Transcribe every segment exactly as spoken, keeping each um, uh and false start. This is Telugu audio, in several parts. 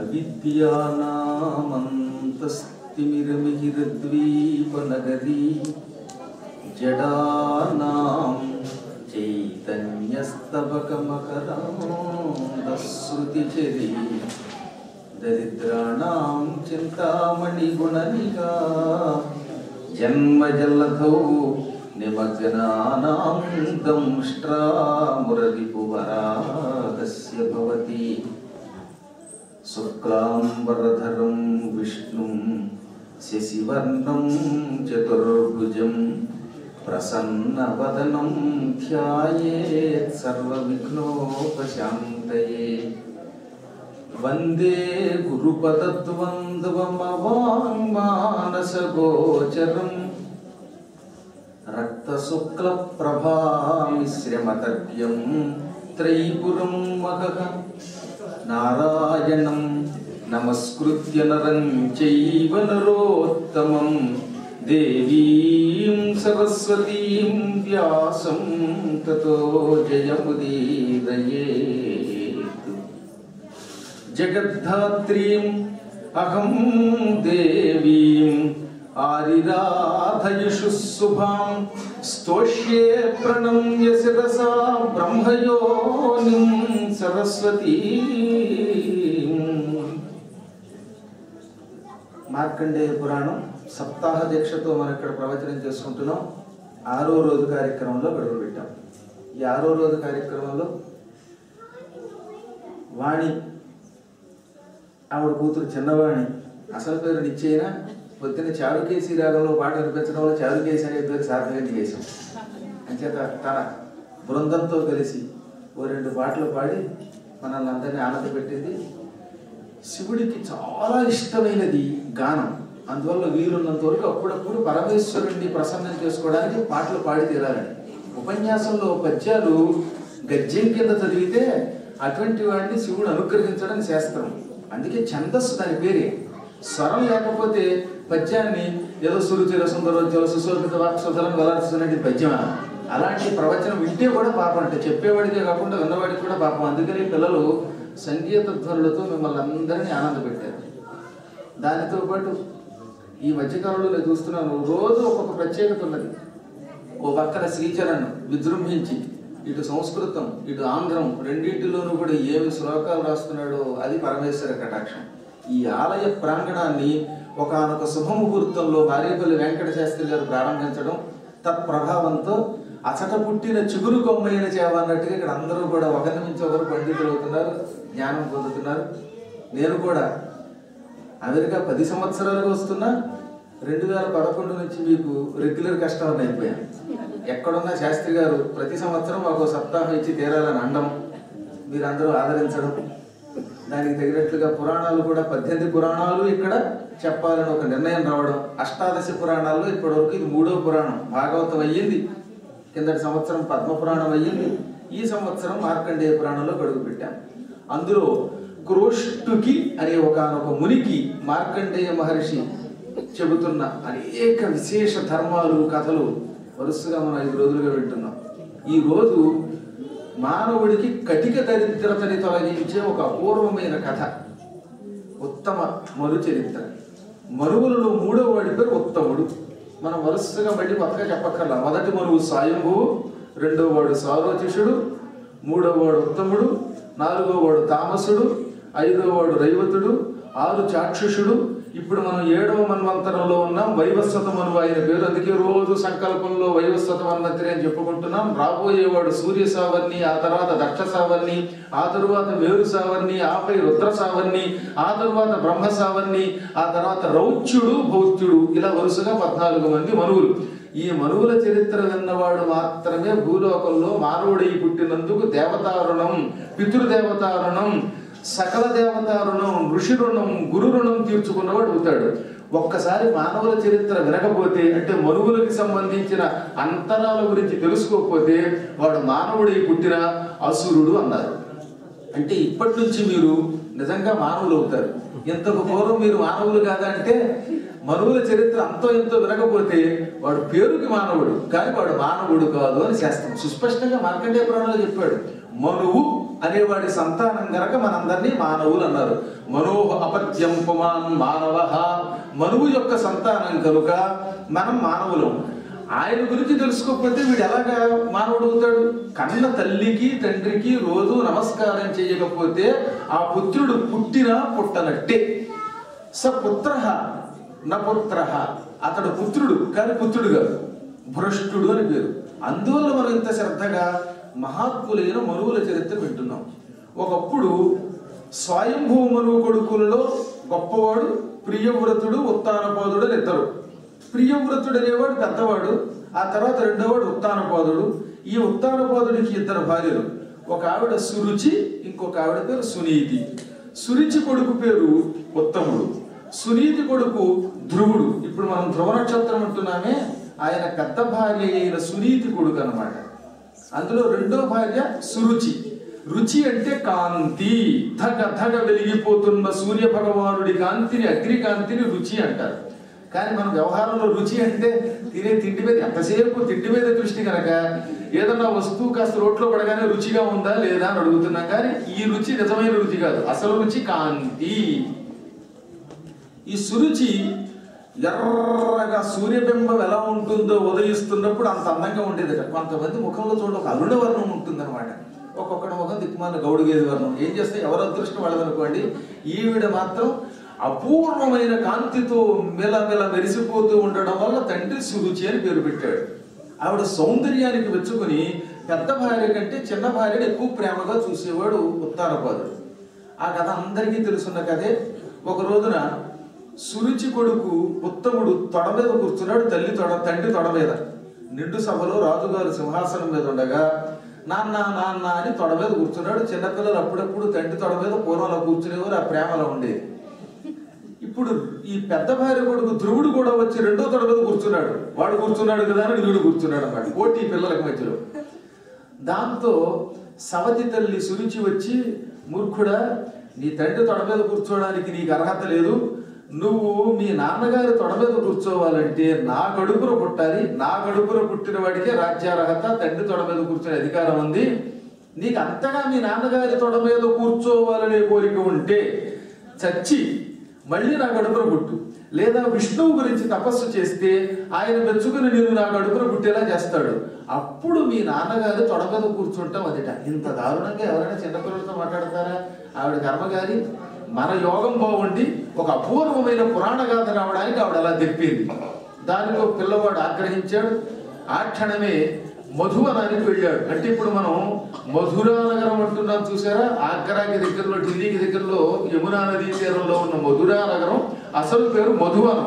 అవిద్యానామంతస్తిమిరమిహిరద్వీపనగరీ జడానాం చైతన్యస్తబకమకరాంధశ్రుతిచరీ దరిద్రాణాం చింతామణిగుణనికా జన్మజలధౌ నిమగ్నానాం దంష్ట్రామురరిపువరాహస్య భవతి శుక్లాంబరధరం విష్ణుం శశివర్ణం చతుర్భుజం ప్రసన్నవదనం ధ్యాయేత్ సర్వవిఘ్నోపశాంతయే వందే గురుపదద్వంద్వమవాంగ్మానసగోచరం రక్తశుక్లప్రభామిశ్రమతర్క్యం త్రైపురం మహః నారాయణం నమస్కృత్య నరం చైవ నరోత్తమం దేవీం సరస్వతీం వ్యాసం తతో జయముదీరయేత్. జగద్ధాత్రీం అహం దేవీం ఆరిరాధయుషు శుభాం స్తోష్యే ప్రణమ్య శిరసా బ్రహ్మయోనిం సరస్వతీ. మార్కండేయ పురాణం సప్తాహ దీక్షతో మనం ఇక్కడ ప్రవచనం చేసుకుంటున్నాం. ఆరో రోజు కార్యక్రమంలో గడువు పెట్టాం. ఈ ఆరో రోజు కార్యక్రమంలో వాణి ఆవిడ కూతురు చిన్నవాణి అసలు పేరు నిశ్చయిన పొద్దున్న చారుకేసి రాగంలో పాట వినిపించడం వల్ల చారుకేసి అనే పేరు సార్థకంగా చేశాం. అంచేత తన బృందంతో కలిసి ఓ రెండు పాటలు పాడి మనల్ని అందరినీ ఆనందపెట్టింది. శివుడికి చాలా ఇష్టమైనది గానం. అందువల్ల వీరున్నంత వరకు అప్పుడప్పుడు పరమేశ్వరుడిని ప్రసన్నం చేసుకోవడానికి పాటలు పాడి తీరాలని. ఉపన్యాసంలో పద్యాలు గద్యం కింద చదివితే అటువంటి వాడిని శివుడు అనుగ్రహించడం శాస్త్రం. అందుకే ఛందస్సు దాని పేరే. స్వరం లేకపోతే పద్యాన్ని ఏదో సురుచిర సుందరోజ్వల సుశోభిత వాక్సుధలం వెలాడుతున్నది పద్యమా? అలాంటి ప్రవచనం వింటే కూడా పాపం. అంటే చెప్పేవాడికే కాకుండా విన్నవాడికి కూడా పాపం. అందుకని పిల్లలు సంగీత ధ్వనులతో మిమ్మల్ని అందరినీ ఆనందపెట్టారు. దానితో పాటు ఈ మధ్యకాలంలో నేను చూస్తున్నాను, రోజు ఒక్కొక్క ప్రత్యేకత ఉన్నది. ఓ పక్కన శ్రీచరణ్ విజృంభించి ఇటు సంస్కృతం ఇటు ఆంధ్రం రెండింటిలోనూ కూడా ఏమి శ్లోకాలు రాస్తున్నాడో అది పరమేశ్వర కటాక్షం. ఈ ఆలయ ప్రాంగణాన్ని ఒకనొక శుభముహూర్తంలో మారేపల్లి వెంకట శాస్త్రి గారు ప్రారంభించడం, తత్ప్రభావంతో అచట పుట్టిన చిగురు కొమ్మైన చేవ అన్నట్టుగా ఇక్కడ అందరూ కూడా ఒకరి నుంచి ఒకరు పండితులు అవుతున్నారు, జ్ఞానం పొందుతున్నారు. నేను కూడా అమెరికా పది సంవత్సరాలుగా వస్తున్నా రెండు వేల పదకొండు నుంచి మీకు రెగ్యులర్ కస్టమర్ అయిపోయాను. ఎక్కడున్నా శాస్త్రి గారు ప్రతి సంవత్సరం మాకు సప్తాహం ఇచ్చి తీరాలని అనడం, మీరందరూ ఆదరించడం, దానికి తగినట్లుగా పురాణాలు కూడా పద్దెనిమిది పురాణాలు ఇక్కడ చెప్పాలని ఒక నిర్ణయం రావడం. అష్టాదశ పురాణాల్లో ఇప్పటివరకు ఇది మూడో పురాణం. భాగవతం అయ్యింది, కిందటి సంవత్సరం పద్మపురాణం అయ్యింది, ఈ సంవత్సరం మార్కండేయ పురాణంలో గడుగు పెట్టాం. అందులో క్రోష్టుకి అనే ఒకనొక మునికి మార్కండేయ మహర్షి చెబుతున్న అనేక విశేష ధర్మాలు కథలు వరుసగా మనం ఐదు రోజులుగా వింటున్నాం. ఈ రోజు మానవుడికి కటిక దరిద్రతని తొలగించే ఒక అపూర్వమైన కథ, ఉత్తమ మరు చరిత్ర. మరువులలో మూడో వాడి పేరు ఉత్తముడు. మనం వరుసగా మళ్ళీ కొత్తగా చెప్పక్కర్లా. మొదటి మరువు స్వయంభువు, రెండో వాడు సారోచిషుడు, మూడో వాడు ఉత్తముడు, నాలుగో వాడు తామసుడు, ఐదో వాడు రైవతుడు, ఆరు చాక్షుషుడు. ఇప్పుడు మనం ఏడవ మన్వంతరంలో ఉన్నాం. వైవస్వత మనువు ఆయన పేరు. అందుకే రోజు సంకల్పంలో వైవస్వత మన్వంతరి అని చెప్పుకుంటున్నాం. రాబోయేవాడు సూర్య సావర్ణి, ఆ తర్వాత దక్ష సావర్ణి, ఆ తరువాత మేరు సావర్ణి, ఆపై రుద్ర సావర్ణి, ఆ తరువాత బ్రహ్మ సావర్ణి, ఆ తర్వాత రౌచ్యుడు, భౌత్యుడు, ఇలా వరుసగా పద్నాలుగు మంది మనువులు. ఈ మనువుల చరిత్ర విన్నవాడు మాత్రమే భూలోకంలో మానవుడై పుట్టినందుకు దేవతారుణం, పితృదేవతారుణం, సకల దేవతారుణం, ఋషి రుణం, గురు రుణం తీర్చుకున్నవాడు అవుతాడు. ఒక్కసారి మానవుల చరిత్ర వినకపోతే, అంటే మనువులకి సంబంధించిన అంతరాల గురించి తెలుసుకోకపోతే వాడు మానవుడై పుట్టిన అసురుడు అన్నారు. అంటే ఇప్పటి నుంచి మీరు నిజంగా మానవులు అవుతారు. ఇంతకు పూర్వం మీరు మానవులు కాదా అంటే మనువుల చరిత్ర అంతో ఎంతో వినకపోతే వాడు పేరుకి మానవుడు, కానీ వాడు మానవుడు కాదు అని శాస్త్రం సుస్పష్టంగా మార్కండేయ పురాణంలో చెప్పాడు. మనువు అనేవాడి సంతానం గనక మనందరినీ మానవులు అన్నారు. మనోహ అపత్యం పుమాన్ మానవ, మనువు యొక్క సంతానం కనుక మనం మానవులం. ఆయన గురించి తెలుసుకోకపోతే వీడు ఎలాగా మానవుడు అవుతాడు? కన్న తల్లికి తండ్రికి రోజు నమస్కారం చేయకపోతే ఆ పుత్రుడు పుట్టినా పుట్టనట్టే. స పుత్ర న పుత్ర, అతడు పుత్రుడు కానీ పుత్రుడు కాదు, భ్రష్టుడు అని పేరు. అందువల్ల మనం ఇంత శ్రద్ధగా మహాత్ములైన మనువుల చరిత్ర వింటున్నాం. ఒకప్పుడు స్వయంభూ మనువు కొడుకులలో గొప్పవాడు ప్రియవ్రతుడు, ఉత్తానపాదుడు అని ఇద్దరు. ప్రియవ్రతుడు అనేవాడు పెద్దవాడు, ఆ తర్వాత రెండోవాడు ఉత్తానపాదుడు. ఈ ఉత్తానపాదుడికి ఇద్దరు భార్యలు, ఒక ఆవిడ సురుచి, ఇంకొక ఆవిడ పేరు సునీతి. సురుచి కొడుకు పేరు ఉత్తముడు, సునీతి కొడుకు ధ్రువుడు. ఇప్పుడు మనం ధ్రువ నక్షత్రం అంటున్నామే, ఆయన పెద్ద భార్య అయిన సునీతి కొడుకు అన్నమాట. అందులో రెండో భార్య సురుచి. రుచి అంటే కాంతి, ధగ ధగ వెలిగిపోతున్న సూర్య భగవానుడి కాంతిని, అగ్నికాంతిని రుచి అంటారు. కానీ మన వ్యవహారంలో రుచి అంటే తినే తిండి మీద, ఎంతసేపు తిండి మీద దృష్టి కనుక ఏదన్నా వస్తువు కాస్త రోట్లో పడగానే రుచిగా ఉందా లేదా అని అడుగుతున్నాం. కానీ ఈ రుచి నిజమైన రుచి కాదు, అసలు రుచి కాంతి. ఈ సురుచి ఎర్రగా సూర్యబింబం ఎలా ఉంటుందో ఉదయిస్తున్నప్పుడు అంత అందంగా ఉండేది. కొంతమంది ముఖంలో చూడ ఒక అరుణ వర్ణం ఉంటుంది అనమాట. ఒక్కొక్కటి ముఖం దిక్కుమాల గౌడుగేది వర్ణం. ఏం చేస్తే ఎవరు అదృష్టం వాళ్ళదనుకోండి. ఈవిడ మాత్రం అపూర్వమైన కాంతితో మెలమెల మెరిసిపోతూ ఉండడం వల్ల తండ్రి సురుచి అని పేరు పెట్టాడు. ఆవిడ సౌందర్యానికి మెచ్చుకుని పెద్ద భార్య కంటే చిన్న భార్యను ఎక్కువ ప్రేమగా చూసేవాడు ఉత్తానపాదుడు. ఆ కథ అందరికీ తెలుసున్న కథే. ఒక రోజున సురుచి కొడుకు ఉత్తముడు తొడ మీద కూర్చున్నాడు, తల్లి తొడ తండ్రి తొడ మీద. నిండు సభలో రాజుగారు సింహాసనం మీద ఉండగా నాన్న నాన్న అని తొడ మీద కూర్చున్నాడు. చిన్నపిల్లలు అప్పుడప్పుడు తండ్రి తొడ మీద పూర్వంలో కూర్చునేవారు, ఆ ప్రేమలో ఉండేది. ఇప్పుడు ఈ పెద్ద భార్య కొడుకు ధ్రువుడు కూడా వచ్చి రెండో తొడ మీద కూర్చున్నాడు. వాడు కూర్చున్నాడు కదా అని వీడు కూర్చున్నాడు అన్నమాట, పోటీ పిల్లలకి మధ్యలో. దాంతో సవతి తల్లి సురుచి వచ్చి, మూర్ఖుడా, నీ తండ్రి తొడ మీద కూర్చోవడానికి నీకు అర్హత లేదు. నువ్వు మీ నాన్నగారి తొడ మీద కూర్చోవాలంటే నా కడుపున పుట్టాలి. నా కడుపున పుట్టిన వాడికే రాజ్యార్హత, తండ్రి తొడ మీద కూర్చునే అధికారం ఉంది. నీకు అంతగా మీ నాన్నగారి తొడ మీద కూర్చోవాలనే కోరిక ఉంటే చచ్చి మళ్ళీ నా కడుపున పుట్టు, లేదా విష్ణువు గురించి తపస్సు చేస్తే ఆయన మెచ్చుకుని నేను నా కడుపున పుట్టేలా చేస్తాడు. అప్పుడు మీ నాన్నగారు తొడ మీద కూర్చుంటాం అదిట. ఇంత దారుణంగా ఎవరైనా చిన్నపిల్లలతో మాట్లాడతారా? ఆవిడ కర్మగారి మన యోగం బాగుండి ఒక అపూర్వమైన పురాణ గాథ రావడానికి ఆవిడ అలా తెప్పింది. దానిలో పిల్లవాడు ఆగ్రహించాడు. ఆ క్షణమే మధువనానికి వెళ్ళాడు. అంటే ఇప్పుడు మనం మధురా నగరం అంటున్నాం చూసారా? ఆగ్రాకి దగ్గరలో, ఢిల్లీకి దగ్గరలో యమునా నదీ తీరంలో ఉన్న మధురా నగరం అసలు పేరు మధువనం.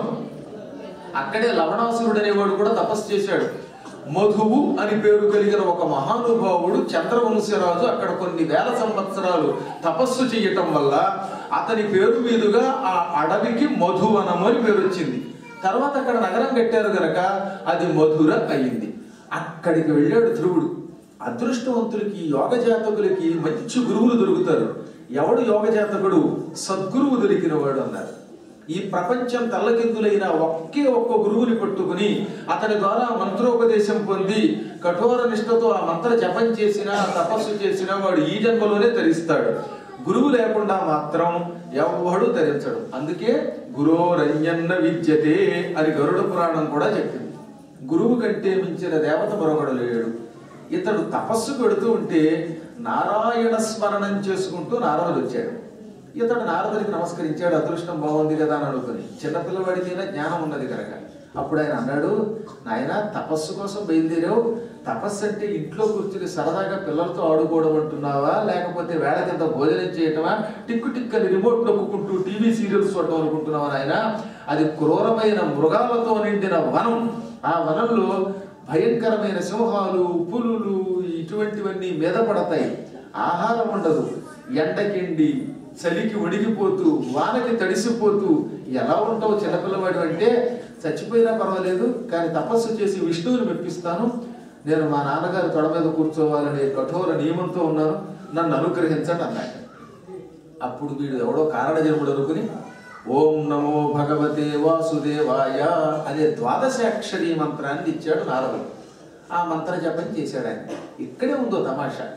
అక్కడే లవణాసురుడు అనేవాడు కూడా తపస్సు చేశాడు. మధువు అని పేరు కలిగిన ఒక మహానుభావుడు చంద్రవంశరాజు అక్కడ కొన్ని వేల సంవత్సరాలు తపస్సు చేయటం వల్ల అతని పేరు మీదుగా ఆ అడవికి మధువనం అని పేరు వచ్చింది. తర్వాత అక్కడ నగరం కట్టారు గనక అది మధుర అయింది. అక్కడికి వెళ్ళాడు ధ్రువుడు. అదృష్టవంతులకి, యోగ జాతకులకి మంచి గురువులు దొరుకుతారు. ఎవడు యోగ జాతకుడు? సద్గురువు దొరికిన వాడు అన్నారు. ఈ ప్రపంచం తల్లకిందులైన ఒకే ఒక్క గురువుని పట్టుకుని అతని ద్వారా మంత్రోపదేశం పొంది కఠోర నిష్ఠతో ఆ మంత్ర జపం చేసినా తపస్సు చేసినా వాడు ఈ జన్మలోనే తరిస్తాడు. గురువు లేకుండా మాత్రం ఎవడు తరించడు. అందుకే గురోరన్యన్న విద్యతే అని గరుడ పురాణం కూడా చెప్పింది. గురువు కంటే మించిన దేవత మరొకడు లేడు. ఇతడు తపస్సు పెడుతూ ఉంటే నారాయణ స్మరణం చేసుకుంటూ నారదుడు వచ్చాడు. ఇతడు నారదుడికి నమస్కరించాడు. అదృష్టం బాగుంది కదా అని అనుకుని, చిన్నపిల్లవాడికైనా జ్ఞానం ఉన్నది కనుక. అప్పుడు ఆయన అన్నాడు, నాయన తపస్సు కోసం బయలుదేరావు, తపస్సు అంటే ఇంట్లో కూర్చుని సరదాగా పిల్లలతో ఆడుకోవడం అంటున్నావా, లేకపోతే వేళ కింద భోజనం చేయటమా, టిక్కు టిక్కని రిమోట్ నొక్కుంటూ టీవీ సీరియల్స్ చూడటం అనుకుంటున్నావా నాయన? అది క్రూరమైన మృగాలతో నిండిన వనం. ఆ వనంలో భయంకరమైన సింహాలు, పులులు ఇటువంటివన్నీ మీద పడతాయి. ఆహారం ఉండదు. ఎండకిండి చలికి వణిగిపోతూ వానకి తడిసిపోతూ ఎలా ఉంటావు చిన్నపిల్లవాడు అంటే, చచ్చిపోయినా పర్వాలేదు కానీ తపస్సు చేసి విష్ణువుని మెప్పిస్తాను, నేను మా నాన్నగారి తొడ మీద కూర్చోవాలనే కఠోర నియమంతో ఉన్నాను, నన్ను అనుగ్రహించండి అన్నాడు. అప్పుడు వీడు ఎవడో కారణ జన్ముడు అనుకుని ఓం నమో భగవతే వాసుదేవాయ అనే ద్వాదశాక్షరీ మంత్రాన్ని ఇచ్చాడు నారదుడు. ఆ మంత్ర జపం చేశాడు ఆయన. ఇక్కడే ఉందో తమాషా.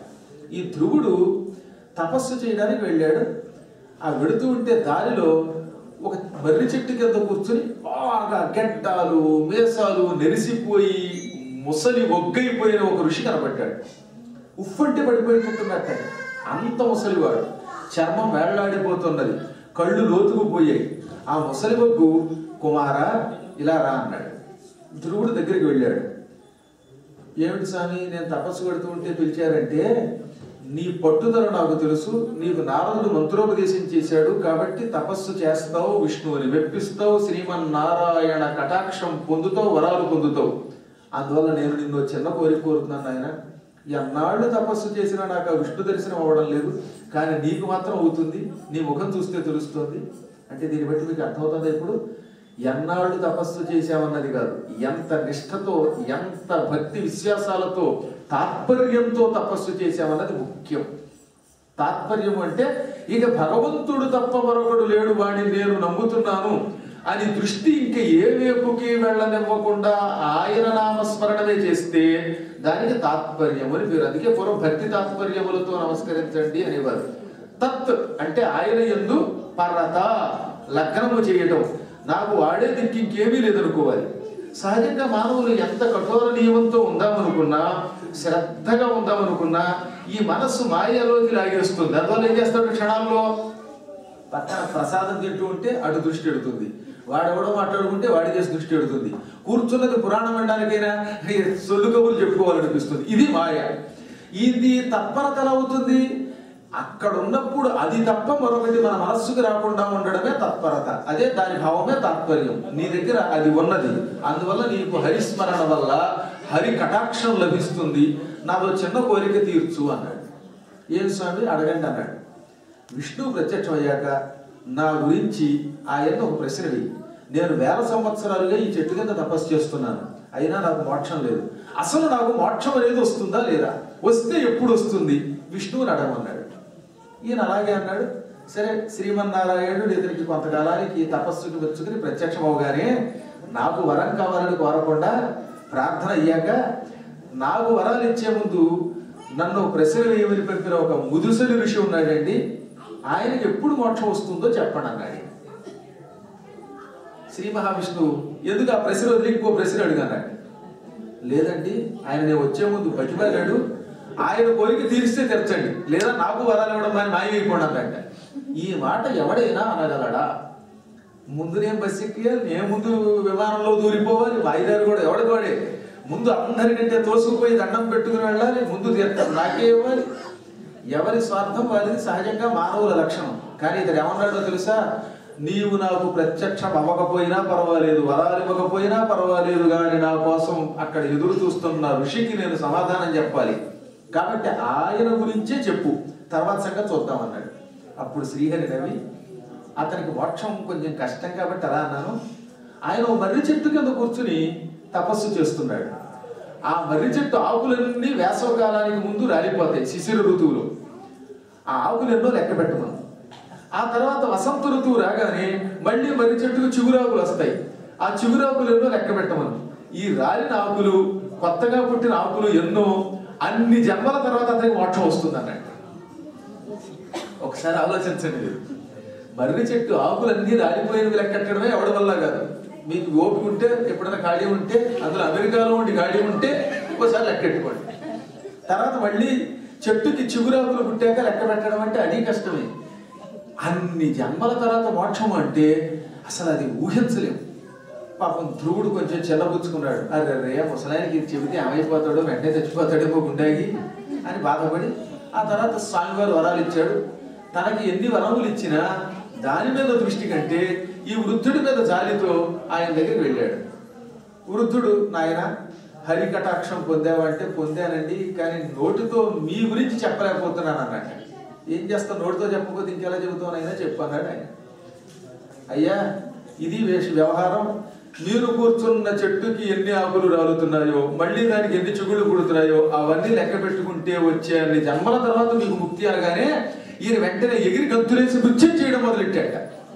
ఈ ధ్రువుడు తపస్సు చేయడానికి వెళ్ళాడు. ఆ వెడుతూ ఉంటే దారిలో ఒక మర్రి చెట్టు కింద కూర్చుని బాగా గెడ్డాలు మేసాలు నెరిసిపోయి ముసలి ఒగ్గైపోయిన ఒక ఋషి కనబడ్డాడు. ఉఫ్ఫంటే పడిపోయినట్టున్నట్ట. అంత ముసలివాడు, చర్మం వేళ్లాడిపోతున్నది, కళ్ళు లోతుకుపోయాయి. ఆ ముసలి ఒగ్గు కుమారా ఇలా రా అన్నాడు. ధ్రువుడు దగ్గరికి వెళ్ళాడు. ఏమిటి స్వామి, నేను తపస్సు పెడుతూ ఉంటే పిలిచారంటే, నీ పట్టుదల నాకు తెలుసు, నీకు నారదుడు మంత్రోపదేశం చేశాడు కాబట్టి తపస్సు చేస్తావు, విష్ణువుని వెప్పిస్తావు, శ్రీమన్నారాయణ కటాక్షం పొందుతావు, వరాలు పొందుతావు. అందువల్ల నేను నిన్ను చిన్న కోరిక కోరుతున్నాను ఆయన. ఎన్నాళ్ళు తపస్సు చేసినా నాకు ఆ విష్ణు దర్శనం అవ్వడం లేదు, కానీ నీకు మాత్రం అవుతుంది, నీ ముఖం చూస్తే తెలుస్తుంది. అంటే దీన్ని బట్టి మీకు అర్థమవుతుంది ఇప్పుడు ఎన్నాళ్ళు తపస్సు చేశామన్నది కాదు, ఎంత నిష్ఠతో, ఎంత భక్తి విశ్వాసాలతో, తాత్పర్యంతో తపస్సు చేశామన్నది ముఖ్యం. తాత్పర్యం అంటే ఇక భగవంతుడు తప్ప మరొకడు లేడు, వాడిని నేను నమ్ముతున్నాను అని దృష్టి ఇంక ఏ వైపుకి వెళ్ళనివ్వకుండా ఆయన నామస్మరణమే చేస్తే దానికి తాత్పర్యం అని పేరు. అందుకే పూర్వం భక్తి తాత్పర్యములతో నమస్కరించండి అనేవారు. తత్ అంటే ఆయన యందు పరత లగ్నము చేయటం, నాకు వాడే దిక్కు ఇంకేమీ లేదనుకోవాలి. సహజంగా మానవులు ఎంత కఠోర నియమంతో ఉందామనుకున్నా, శ్రద్ధగా ఉందామనుకున్నా ఈ మనస్సు మాయలోకి లాగేస్తుంది. అందువల్ల ఏం చేస్తాడు, క్షణాల్లో పక్కన ప్రసాదం తింటూ ఉంటే అటు దృష్టి ఎడుతుంది, వాడెవడో మాట్లాడుకుంటే వాడి చేసి దృష్టి ఎడుతుంది, కూర్చున్నది పురాణం వినడానికైనా సొల్లు కబుర్లు చెప్పుకోవాలనిపిస్తుంది. ఇది మాయ. ఇది తత్పరత ఎలా అవుతుంది, అక్కడ ఉన్నప్పుడు అది తప్ప మరొకటి మన మనస్సుకు రాకుండా ఉండడమే తత్పరత. అదే దాని భావమే తాత్పర్యం. నీ దగ్గర అది ఉన్నది, అందువల్ల నీకు హరిస్మరణ వల్ల హరి కటాక్షం లభిస్తుంది. నాదో చిన్న కోరిక తీర్చు అన్నాడు. ఏం స్వామి అడగండి అన్నాడు. విష్ణువు ప్రత్యక్షం అయ్యాక నా గురించి ఆయన ఒక ప్రశ్న వేయి. నేను వేల సంవత్సరాలుగా ఈ చెట్టు కింద తపస్సు చేస్తున్నాను, అయినా నాకు మోక్షం లేదు. అసలు నాకు మోక్షం అనేది వస్తుందా లేదా, వస్తే ఎప్పుడు వస్తుంది, విష్ణువుని అడగమన్నాడు. ఈయన అలాగే అన్నాడు. సరే, శ్రీమన్నారాయణుడు ఇతనికి కొంతకాలానికి తపస్సుకు వచ్చుకుని ప్రత్యక్షం అవగానే నాకు వరం కావాలని కోరకుండా ప్రార్థన అయ్యాక నాకు వరాలు ఇచ్చే ముందు నన్ను ప్రశ్న వేయమని పంపిన ఒక ముదుసలి ఋషి ఉన్నాడండి, ఆయనకి ఎప్పుడు మోక్షం వస్తుందో చెప్పండి అన్నాడు. శ్రీ మహావిష్ణువు ఎందుకు ఆ ప్రశ్న వదిలి ఇంకో ప్రశ్న అడిగాడు. లేదండి, ఆయన నేను వచ్చే ముందు బతిమాలాడు, ఆయన కోరిక తీరిస్తే తెరచండి, లేదా నాకు వరాలు ఇవ్వడం అని మాయమైపోండి అన్నట్ట. ఈ మాట ఎవడైనా అనగలడా? ముందు నేను బస్సు ఎక్కియాలి, నేను ముందు విమానంలో దూరిపోవాలి, వాయిదాలు కూడా ఎవడికి వాడే, ముందు అందరికంటే తోసుకుపోయి దండం పెట్టుకుని వెళ్ళాలి, ముందు తీర్థం నాకే ఇవ్వాలి. ఎవరి స్వార్థం వారిది సహజంగా మానవుల లక్షణం. కానీ ఇతడు ఏమన్నాడో తెలుసా, నీవు నాకు ప్రత్యక్షం అవ్వకపోయినా పర్వాలేదు, వరాలు ఇవ్వకపోయినా పర్వాలేదు, కానీ నా కోసం అక్కడ ఎదురు చూస్తున్న ఋషికి నేను సమాధానం చెప్పాలి, కాబట్టి ఆయన గురించే చెప్పు, తర్వాత సంగతి చూద్దామన్నాడు. అప్పుడు శ్రీహరి నవి, అతనికి మోక్షం కొంచెం కష్టం కాబట్టి అలా అన్నాను. ఆయన మర్రి చెట్టు కింద కూర్చుని తపస్సు చేస్తున్నాడు. ఆ మర్రి చెట్టు ఆకులన్నీ వేసవకాలానికి ముందు రాలిపోతాయి, శిశిర ఋతువులో. ఆ ఆకులు ఎన్నో లెక్క పెట్టమను. ఆ తర్వాత వసంత ఋతువు రాగానే మళ్ళీ మర్రి చెట్టుకు చిగురాకులు వస్తాయి, ఆ చిగురాకులు ఎన్నో లెక్క పెట్టమను. ఈ రాలిన ఆకులు, కొత్తగా పుట్టిన ఆకులు ఎన్నో, అన్ని జన్మల తర్వాత అతనికి మోక్షం వస్తుంది అన్నట్టు. ఒకసారి ఆలోచించండి మీరు. మర్రి చెట్టు ఆకులన్నీ రాలిపోయినవి లెక్కట్టడమే ఎవడి వల్ల కాదు. మీకు ఓపిక ఉంటే, ఎప్పుడైనా ఖాళీ ఉంటే, అందులో అమెరికాలో ఉండి ఖాళీ ఉంటే ఒకసారి లెక్కెట్టుకోండి. తర్వాత మళ్ళీ చెట్టుకి చిగురాకులు పుట్టాక లెక్క పెట్టడం అంటే అది కష్టమే. అన్ని జన్మల తర్వాత మోక్షం అంటే అసలు అది ఊహించలేము. పాపం ధ్రువుడు కొంచెం చెల్లబుచ్చుకున్నాడు. అరే రే ముసలాయనకి ఇది చెబితే ఏమైపోతాడో, వెంటనే చచ్చిపోతాడేమో గుండాగి అని బాధపడి ఆ తర్వాత స్వామివారు వరాలు ఇచ్చాడు. తనకి ఎన్ని వరములు ఇచ్చినా దాని మీద దృష్టి కంటే ఈ వృద్ధుడి మీద జాలితో ఆయన దగ్గరికి వెళ్ళాడు. వృద్ధుడు, నాయన హరి కటాక్షం పొందావంటే పొందానండి, కానీ నోటితో మీ గురించి చెప్పలేకపోతున్నాను అన్నట్టు. ఏం చేస్తావు, నోటితో చెప్పకపోతే ఇంకెలా చెబుతానైనా చెప్పు అన్నాడు ఆయన. అయ్యా, ఇది వేష వ్యవహారం. మీరు కూర్చున్న చెట్టుకి ఎన్ని ఆకులు రాలుతున్నాయో, మళ్ళీ దానికి ఎన్ని చిగుళ్ళు పుడుతున్నాయో అవన్నీ లెక్క పెట్టుకుంటే వచ్చే అన్ని జన్మల తర్వాత మీకు ముక్తి అనగానే ఈయన వెంటనే ఎగిరి గంతులేసి నృత్యం చేయడం మొదలెట్టాట.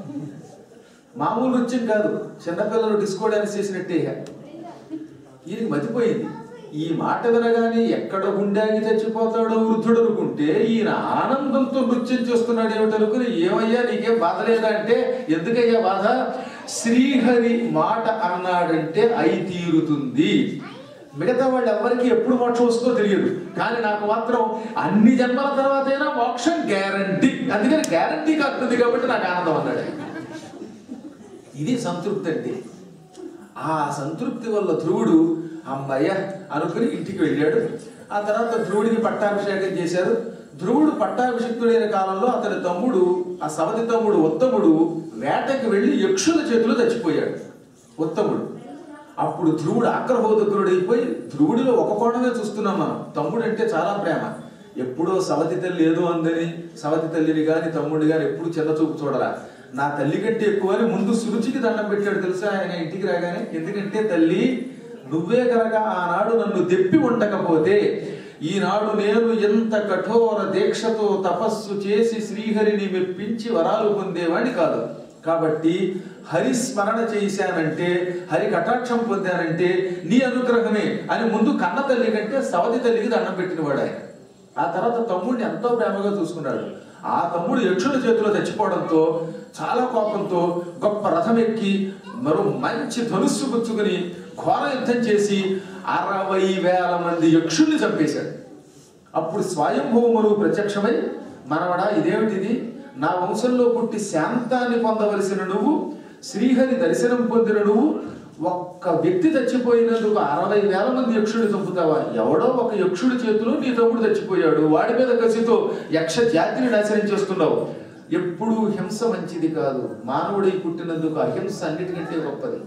మామూలు నృత్యం కాదు, చిన్నపిల్లలు డిస్కో డాన్స్ చేసినట్టే. ఈయనకి మతిపోయింది. ఈ మాట వినగానే ఎక్కడ గుండాగి చచ్చిపోతాడో వృద్ధుడు అనుకుంటే ఈయన ఆనందంతో నృత్యం చేస్తున్నాడు ఏమిటనుకుని, ఏమయ్యా నీకేం బాధ లేదా అంటే, ఎందుకయ్యా బాధ? శ్రీహరి మాట అన్నాడంటే అయి తీరుతుంది. మిగతా వాళ్ళు ఎవరికి ఎప్పుడు మోక్షం వస్తుందో తెలియదు, కానీ నాకు మాత్రం అన్ని జన్మల తర్వాత అయినా మోక్షం గ్యారంటీ, అందుకని గ్యారంటీ కాస్తుంది కాబట్టి నాకు ఆనందం అన్నాడు. ఇది సంతృప్తి అంటే. ఆ సంతృప్తి వల్ల ధ్రువుడు అమ్మయ్య అనుకుని ఇంటికి వెళ్ళాడు. ఆ తర్వాత ధ్రువుడికి పట్టాభిషేకం చేశారు. ధ్రువుడు పట్టాభిషిక్తుడైన కాలంలో అతని తమ్ముడు, ఆ సవతి తమ్ముడు ఉత్తముడు వేటకి వెళ్ళి యక్షుల చేతిలో చచ్చిపోయాడు ఉత్తముడు. అప్పుడు ధ్రువుడు ఆగ్రహోదగ్రుడైపోయి, ధ్రువుడిలో ఒక కోణమే చూస్తున్నాం మనం. తమ్ముడు అంటే చాలా ప్రేమ. ఎప్పుడో సవతి తల్లి ఏదో అందని సవతి తల్లిని కానీ తమ్ముడిని కానీ ఎప్పుడు చిన్న చూపు చూడరా. నా తల్లి కంటే ఎక్కువ అని ముందు సురుచికి దండం పెట్టాడు తెలుసా ఆయన ఇంటికి రాగానే. ఎందుకంటే తల్లి, నువ్వే కనుక ఆనాడు నన్ను దెప్పి ఉండకపోతే ఈనాడు నేను ఎంత కఠోర దీక్షతో తపస్సు చేసి శ్రీహరిని మెప్పించి వరాలు పొందేవాడిని కాదు. కాబట్టి హరిస్మరణ చేశానంటే, హరి కటాక్షం పొందానంటే నీ అనుగ్రహమే అని ముందు కన్న తల్లి కంటే సవతి తల్లికి దండం పెట్టినవాడు ఆయన. ఆ తర్వాత తమ్ముడిని ఎంతో ప్రేమగా చూసుకున్నాడు. ఆ తమ్ముడు యక్షుల చేతిలో చచ్చిపోవడంతో చాలా కోపంతో గొప్ప రథం ఎక్కి మరో మంచి ధనుస్సు పుచ్చుకుని ఘోర యుద్ధం చేసి అరవై వేల మంది యక్షుల్ని చంపేశాడు. అప్పుడు స్వయంభూముడు ప్రత్యక్షమై, మనవడా ఇదేమిటిది? నా వంశంలో పుట్టి శాంతాన్ని పొందవలసిన నువ్వు, శ్రీహరి దర్శనం పొందిన నువ్వు, ఒక్క వ్యక్తి చచ్చిపోయినందుకు అరవై వేల మంది యక్షుడు చంపుతావా? ఎవడో ఒక యక్షుడి చేతిలో నీ తమ్ముడు చచ్చిపోయాడు, వాడి మీద కసితో యక్ష జాతిని నాశనం చేస్తున్నావు. ఎప్పుడూ హింస మంచిది కాదు. మానవుడై పుట్టినందుకు అహింస అన్నిటికంటే గొప్పది.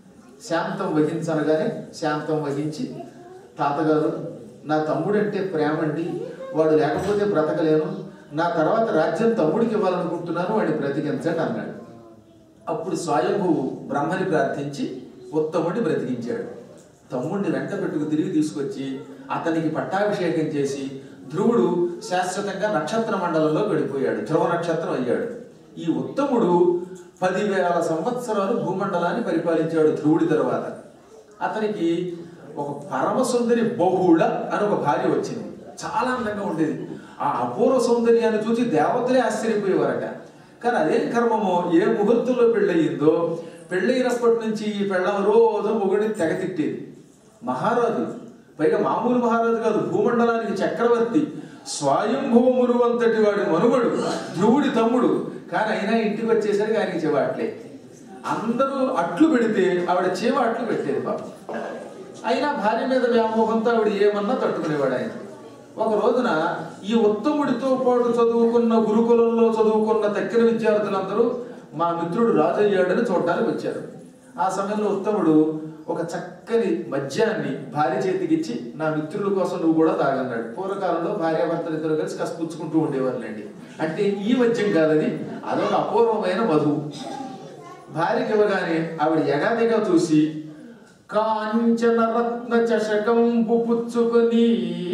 శాంతం వహించనగానే శాంతం వహించి, తాతగారు నా తమ్ముడంటే ప్రేమండి, వాడు లేకపోతే బ్రతకలేను, నా తర్వాత రాజ్యం తమ్ముడికి ఇవ్వాలనుకుంటున్నాను, వాడిని బ్రతికించండి అన్నాడు. అప్పుడు స్వయంభువు బ్రహ్మని ప్రార్థించి ఉత్తముడిని బ్రతికించాడు. తమ్ముడిని వెంట పెట్టుకు తిరిగి తీసుకొచ్చి అతనికి పట్టాభిషేకం చేసి ధ్రువుడు శాశ్వతంగా నక్షత్ర మండలంలో గడిపోయాడు, ధ్రువ నక్షత్రం అయ్యాడు. ఈ ఉత్తముడు పదివేల సంవత్సరాలు భూమండలాన్ని పరిపాలించాడు ధ్రువుడి తర్వాత. అతనికి ఒక పరమ సుందరి బహుళ అని ఒక భార్య వచ్చింది. చాలా అందంగా ఉండేది. ఆ అపూర్వ సౌందర్యాన్ని చూసి దేవతలే ఆశ్చర్యపోయేవారట. కానీ అదేం కర్మమో, ఏ ముహూర్తంలో పెళ్ళయిందో, పెళ్ళైనప్పటి నుంచి ఈ పెళ్ళం రోజు మొగుడిని తెగ తిట్టేది. మహారాజు, పైగా మామూలు మహారాజు కాదు, భూమండలానికి చక్రవర్తి, స్వయంభూముడు అంతటి వాడి మనుమడు, ధ్రువుడి తమ్ముడు. కానీ అయినా ఇంటికి వచ్చేసరికి ఆయనకి చెవాట్లే. అందరూ అట్లు పెడితే ఆవిడ చేవ అట్లు పెట్టేది పాపం. అయినా భార్య మీద వ్యామోహంతో ఆవిడ ఏమన్నా తట్టుకునేవాడు ఆయన. ఒక రోజున ఈ ఉత్తముడితో పాటు చదువుకున్న గురుకులంలో చదువుకున్న తక్కిన విద్యార్థులందరూ మా మిత్రుడు రాజు అయ్యాడని చూడడానికి వచ్చారు. ఆ సమయంలో ఉత్తముడు ఒక చక్కని మద్యాన్ని భార్య చేతికిచ్చి, నా మిత్రుల కోసం నువ్వు కూడా తాగన్నాడు. పూర్వకాలంలో భార్యాభర్తలు ఇద్దరు కలిసి కాస్త పుచ్చుకుంటూ ఉండేవాళ్ళండి. అంటే ఈ మద్యం కాదని అదొక అపూర్వమైన మధువు. భార్యకి ఇవ్వగానే ఆవిడ ఎగాదిగా చూసి కాంచన రత్న చషకంపు పుచ్చుకొని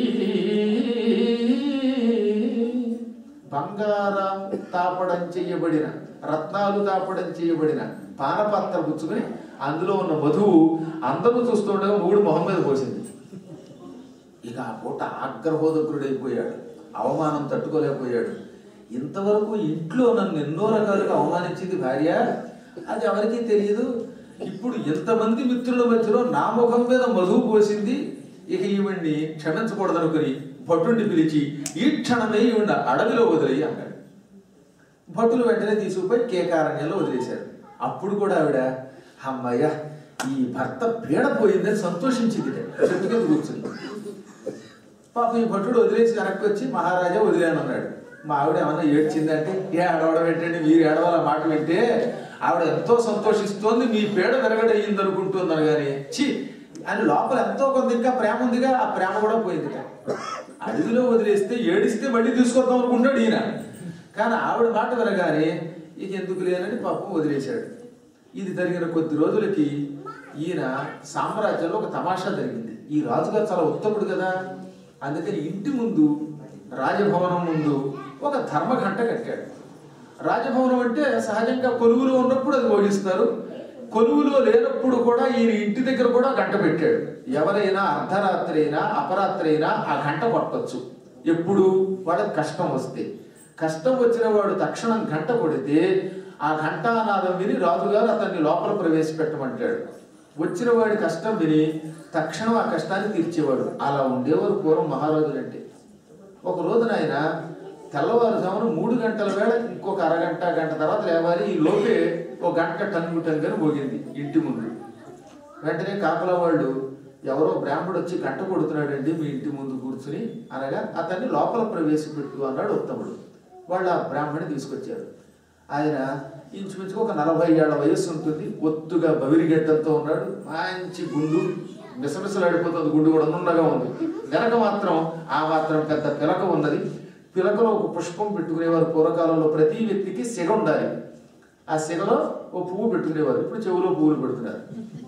బంగారం తాపడం చేయబడిన, రత్నాలు తాపడం చేయబడిన పానపాత్ర పుచ్చుకొని అందులో ఉన్న మధువు అందరూ చూస్తుండగా మూడు మొహం మీద పోసింది. ఇక ఆ పూట ఆగ్రహోదగ్రుడైపోయాడు, అవమానం తట్టుకోలేకపోయాడు. ఇంతవరకు ఇంట్లో నన్ను ఎన్నో రకాలుగా అవమానించింది భార్య, అది ఎవరికీ తెలియదు. ఇప్పుడు ఎంతమంది మిత్రుల మధ్యలో నా ముఖం మీద మధువు పోసింది, ఇక ఈవిడ్ని క్షమించకూడదనుకుని భటుడిని పిలిచి ఈ క్షణమే ఈవిడ అడవిలో వదిలేయి అన్నాడు. భటులు వెంటనే తీసుకుపోయి కేకారణ్యంలో వదిలేశారు. అప్పుడు కూడా ఆవిడ అమ్మయ్య ఈ భర్త పీడ పోయిందని సంతోషించింది, చెట్టు కింద కూర్చుంది. పాపం ఈ భటుడు వదిలేసి వెనక్కి వచ్చి మహారాజా వదిలేనన్నాడు. మా ఆవిడ ఏమన్నా ఏడ్చిందంటే, ఏ ఆడవడం ఏంటంటే మీరు ఏడవాల మాట వింటే ఆవిడ ఎంతో సంతోషిస్తోంది, మీ పీడ వెరగడయ్యింది అనుకుంటున్నాను కానీ చి అని లోపల ఎంతో కొంత ఇంకా ప్రేమ ఉందిగా, ఆ ప్రేమ కూడా పోయింది. అడవిలో వదిలేస్తే ఏడిస్తే మళ్ళీ తీసుకొద్దాం అనుకుంటాడు ఈయన. కానీ ఆవిడ మాట వినగానే ఇక ఎందుకు లేనని పాపం వదిలేశాడు. ఇది జరిగిన కొద్ది రోజులకి ఈయన సామ్రాజ్యంలో ఒక తమాషా జరిగింది. ఈ రాజుగారు చాలా ఉత్తముడు కదా, అందుకని ఇంటి ముందు రాజభవనం ముందు ఒక ధర్మఘంట కట్టాడు. రాజభవనం అంటే సహజంగా కొలువులో ఉన్నప్పుడు అది మోగిస్తారు, కొలువులో లేనప్పుడు కూడా ఈయన ఇంటి దగ్గర కూడా గంట పెట్టాడు. ఎవరైనా అర్ధరాత్రి అయినా అపరాత్రి అయినా ఆ గంట కొట్టచ్చు. ఎప్పుడు వాళ్ళకి కష్టం వస్తే, కష్టం వచ్చిన వాడు తక్షణం గంట కొడితే ఆ ఘంటానాదం విని రాజుగారు అతన్ని లోపల ప్రవేశపెట్టమంటాడు. వచ్చిన వాడి కష్టం విని తక్షణం ఆ కష్టాన్ని తీర్చేవాడు. అలా ఉండేవారు పూర్వం మహారాజులు అంటే. ఒక రోజున ఆయన తెల్లవారుజామున మూడు గంటల వేళ ఇంకొక అరగంట గంట తర్వాత లేవాలి. ఈ లోపే ఒక గంట టంగు టంగని మోగింది ఇంటి ముందు. వెంటనే కాపలా వాళ్ళు ఎవరో బ్రాహ్మడు వచ్చి గంట కొడుతున్నాడండి మీ ఇంటి ముందు కూర్చుని అనగా అతన్ని లోపల ప్రవేశపెట్టు అన్నాడు ఉత్తముడు. వాళ్ళు ఆ బ్రాహ్మణి తీసుకొచ్చారు. ఆయన ఇంచుమించుకు ఒక నలభై ఏళ్ల వయస్సు ఉంటుంది. ఒత్తుగా బవిరిగడ్డలతో ఉన్నాడు. మంచి గుండు, మిసమిసలాడిపోతుంది. గుండు కూడా నున్నగా ఉంది. వెనక మాత్రం ఆ మాత్రం పెద్ద పిలక ఉన్నది. పిలకలో ఒక పుష్పం పెట్టుకునేవారు పూర్వకాలంలో. ప్రతి వ్యక్తికి సిగ ఉండాలి. ఆ సిగలో ఓ పువ్వు పెట్టుకునేవారు. ఇప్పుడు చెవులో పువ్వులు పెడుతున్నారు.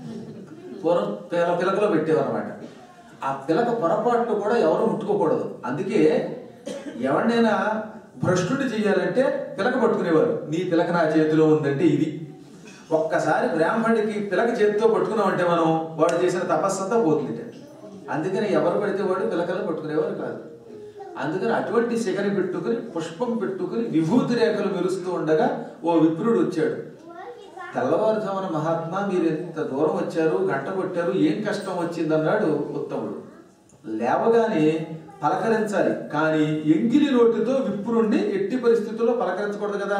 పూర్వం పిల పిలకలో పెట్టేవారు అనమాట. ఆ పిలక పొరపాట్లు కూడా ఎవరు ముట్టుకోకూడదు. అందుకే ఎవరినైనా భ్రష్టుడి చెయ్యాలంటే పిలక పట్టుకునేవారు. నీ పిలక నా చేతిలో ఉందంటే ఇది. ఒక్కసారి బ్రాహ్మణుడికి పిలక చేతితో పట్టుకున్నామంటే మనం వాడు చేసిన తపస్సంతా పోతుంది. అందుకని ఎవరు పడితే వాడు పిలకలు పట్టుకునేవారు కాదు. అందుకని అటువంటి శిఖని పెట్టుకుని పుష్పం పెట్టుకుని విభూతి రేఖలు మెరుస్తూ ఉండగా ఓ విప్రుడు వచ్చాడు. తెల్లవారుజామున మహాత్మా మీరు ఎంత దూరం వచ్చారు, గంట కొట్టారు, ఏం కష్టం వచ్చిందన్నాడు ఉత్తముడు. లేవగానే పలకరించాలి, కానీ ఎంగిలి నోటితో విప్రుణ్ణి ఎట్టి పరిస్థితుల్లో పలకరించకూడదు కదా.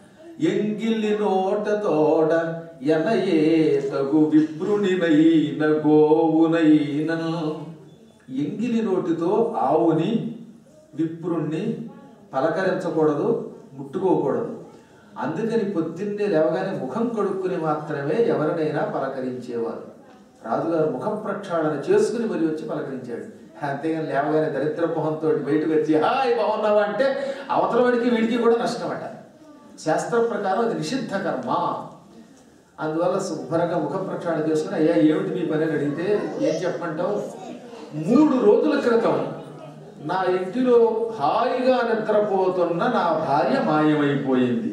ఎంగిలి నోటతోడ ఎనయే తగు విప్రునినైన గోవునైన. ఎంగిలి నోటితో ఆవుని విప్రుణ్ణి పలకరించకూడదు, ముట్టుకోకూడదు. అందుకని పొద్దున్నే లేవగానే ముఖం కడుక్కుని మాత్రమే ఎవరినైనా పలకరించేవారు. రాజుగారు ముఖం ప్రక్షాళన చేసుకుని మరి వచ్చి పలకరించాడు. అంతేగాని లేవగానే దరిద్ర మొహంతో బయటకు వచ్చి హాయ్ బాగున్నావా అంటే అవతల వాడికి వీడికి కూడా నష్టమట. శాస్త్ర ప్రకారం అది నిషిద్ధ కర్మ. అందువల్ల శుభ్రంగా ముఖ ప్రక్షాళన చేసుకుని అయ్యా ఏమిటి మీ పని అని అడిగితే ఏం చెప్పమంటావు, మూడు రోజుల క్రితం నా ఇంటిలో హాయిగా నిద్రపోతున్న నా భార్య మాయమైపోయింది.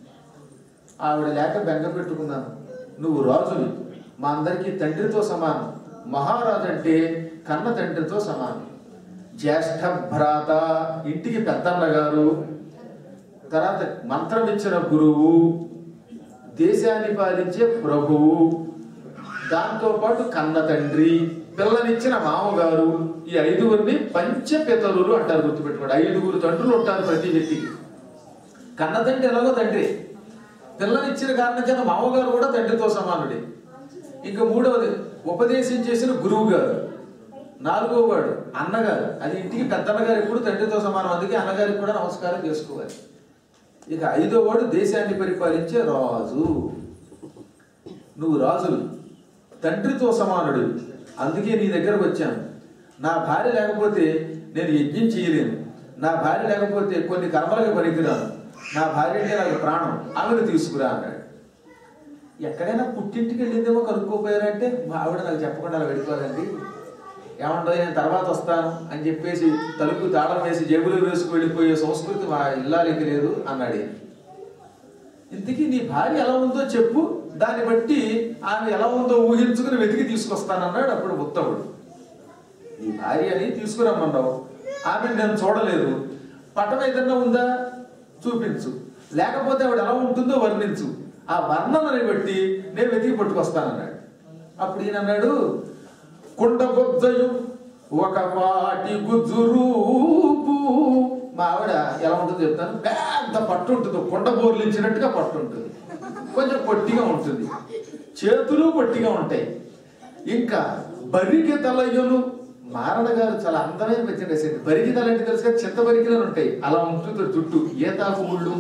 ఆవిడ లేక బెంగ పెట్టుకున్నాను. నువ్వు రాజువి, మా అందరికీ తండ్రితో సమానం. మహారాజు అంటే కన్న తండ్రితో సమానం. జ్యేష్ఠ భ్రాత, ఇంటికి పెద్దన్న గారు, తర్వాత మంత్రం ఇచ్చిన గురువు, దేశాన్ని పాలించే ప్రభువు, దాంతోపాటు కన్న తండ్రి, పిల్లనిచ్చిన మామగారు. ఈ ఐదుగురిని పంచపితరులు అంటారు. గుర్తుపెట్టుకోండి, ఐదుగురు తండ్రులు ఉంటారు ప్రతి వ్యక్తికి. కన్న తండ్రి ఎలాగో తండ్రి, పిల్లనిచ్చిన కారణం చేత మామగారు కూడా తండ్రితో సమానుడే. ఇంకా మూడవది ఉపదేశం చేసిన గురువు గారు. నాలుగో వాడు అన్నగారు, అది ఇంటికి పెద్దన్నగారు ఎప్పుడు తండ్రితో సమానం. అందుకే అన్నగారికి కూడా నమస్కారం చేసుకోవాలి. ఇక ఐదో వాడు దేశాన్ని పరిపాలించే రాజు. నువ్వు రాజు, తండ్రితో సమానుడు. అందుకే నీ దగ్గరకు వచ్చాను. నా భార్య లేకపోతే నేను యజ్ఞం చేయలేను. నా భార్య లేకపోతే కొన్ని కర్మలకు పనికిరాను. నా భార్య అంటే నాకు ప్రాణం, ఆమెను తీసుకురా అన్నాడు. ఎక్కడైనా పుట్టింటికి వెళ్ళిందేమో కనుక్కోపోయారంటే మా ఆవిడ నాకు చెప్పకుండా అలా వెళ్ళిపోదండి, ఏమంటో నేను తర్వాత వస్తాను అని చెప్పేసి తలుపు తాళం వేసి జేబులో వేసుకు వెళ్ళిపోయే సంస్కృతి మా ఇల్లాలకి లేదు అన్నాడు. ఇంతకీ నీ భార్య ఎలా ఉందో చెప్పు, దాన్ని బట్టి ఆమె ఎలా ఉందో ఊహించుకుని వెతికి తీసుకొస్తానన్నాడు. అప్పుడు ఉత్తముడు, నీ భార్యని తీసుకురమ్మన్నావు, ఆమెను నేను చూడలేదు, పటం ఏదన్నా ఉందా చూపించు, లేకపోతే ఆవిడ ఎలా ఉంటుందో వర్ణించు, ఆ వర్ణనని బట్టి నేను వెతికి పట్టుకొస్తానన్నాడు. అప్పుడు ఈయన అన్నాడు, కుండబొజ్జయు ఒక వాటి గుజ్జురూపు. మా ఆవిడ ఎలా ఉంటుందో చెప్తాను. పెద్ద పట్టు ఉంటుంది, కుండ బోర్లించినట్టుగా పట్టు ఉంటుంది, కొంచెం పొట్టిగా ఉంటుంది, చేతులు పొట్టిగా ఉంటాయి. ఇంకా బరికి తలయులు. నారాయణ గారు చాలా అందమైన పద్యం రాశారు. బరికి తల అంటే తెలుసు కదా, చింత బరికిలను ఉంటాయి, అలా ఉంటుంది చుట్టూ. ఏతాకు ముళ్ళు,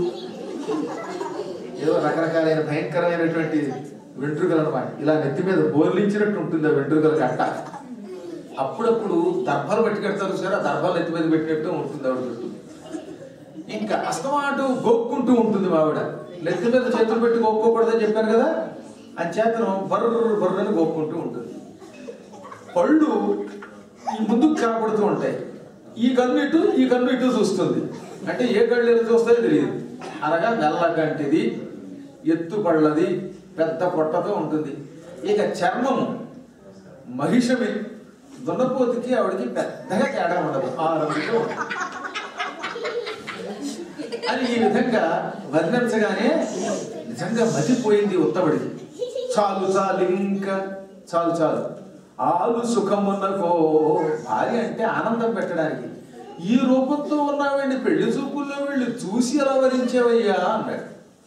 ఏదో రకరకాలైన భయంకరమైనటువంటి వెంట్రుకలు అనమాట. ఇలా నెత్తి మీద బోర్లించినట్టు ఉంటుంది ఆ వెంట్రుకల కట్ట. అప్పుడప్పుడు దర్భాలు పెట్టి కడతారు సార్, ఆ దర్భాలు నెత్తి మీద పెట్టినట్టు ఉంటుంది ఆవిడ చుట్టూ. ఇంకా అస్తమాటు గోక్కుంటూ ఉంటుంది మా ఆవిడ. నెత్తి మీద చేతులు పెట్టి గోక్కోకూడదని చెప్పాను కదా, అని చేతను బర్ర బర్రని గోక్కుంటూ ఉంటుంది. పళ్ళు ఈ ముందుకు కనపడుతూ ఉంటాయి. ఈ కన్ను ఇటు, ఈ కన్ను ఇటు చూస్తుంది. అంటే ఏ కళ్ళు ఎలా చూస్తాయో తెలియదు. అనగా నల్లగంటిది, ఎత్తు పళ్ళది, పెద్ద పొట్టతో ఉంటుంది. ఇక చర్మము మహిషమి, దున్నపోతుకి ఆవిడికి పెద్దగా తేడా ఉండదు, ఆ రంగుతో ఉంటుంది అని ఈ విధంగా వర్ణించగానే నిజంగా మతిపోయింది ఉత్తముడికి. చాలు చాలు ఇంకా చాలు చాలు ఆలు సుఖమున్నకో. భార్య అంటే ఆనందం పెట్టడానికి ఈ రూపంతో ఉన్నావండి, పెళ్లి చూపుల్లో వీళ్ళు చూసి ఎలా వరించేవయ్యా అన్నాడు.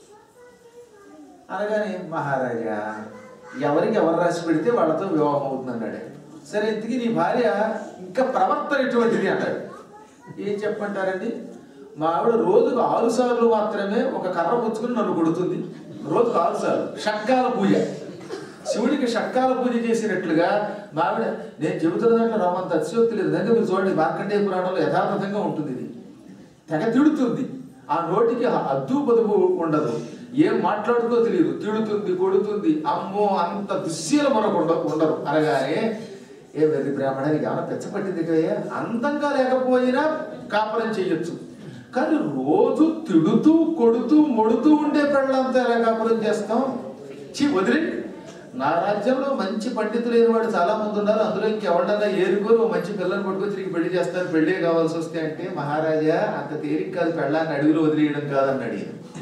అనగానే మహారాజా ఎవరికి ఎవరు రాసి పెడితే వాళ్ళతో వివాహం అవుతుంది అన్నాడు. సరే ఇంతకీ నీ భార్య ఇంకా ప్రవర్తన ఎటువంటిది అన్నాడు. ఏం చెప్పంటారండి, మా ఆవిడ రోజుకు ఆరు సార్లు మాత్రమే ఒక కర్ర పుచ్చుకుని నన్ను కొడుతుంది, రోజుకు ఆరు సార్లు. షట్కాల పూజ, శివుడికి షట్కాల పూజ చేసినట్లుగా మా ఆవిడ, నేను చెబుతున్న దాంట్లో రామంత అతిశయోక్తి లేదు, దాంట్లో మీరు చూడండి మార్కండేయ పురాణంలో యథాతథంగా ఉంటుంది. ఇది తెగ తిడుతుంది, ఆ నోటికి అద్దు పొదుపు ఉండదు, ఏం మాట్లాడుతుందో తెలియదు, తిడుతుంది కొడుతుంది. అమ్మో అంత దుశ్శీల మనకు ఉండ ఉండరు అనగానే ఏ వెర్రి బ్రాహ్మణానికి ఏమైనా పెచ్చపట్టింది కయ్యా, అందంగా లేకపోయినా కాపురం చెయ్యొచ్చు, కానీ రోజు తిడుతూ కొడుతూ మొడుతూ ఉండే పెళ్ళంతా ఎలా కాపురం చేస్తాం? చి వదిలి, నా రాజ్యంలో మంచి పండితులు అయిన వాడు చాలా మంది ఉన్నారు, అందులో ఇంకెవడన్నా ఏరుకోరు మంచి పిల్లల్ని పట్టుకొచ్చి నీకు పెళ్లి చేస్తాను, పెళ్ళే కావాల్సి వస్తే అంటే మహారాజా అంత తేలిక కాదు, పెళ్ళాన్ని అడుగులో వదిలేయడం కాదన్నాడు.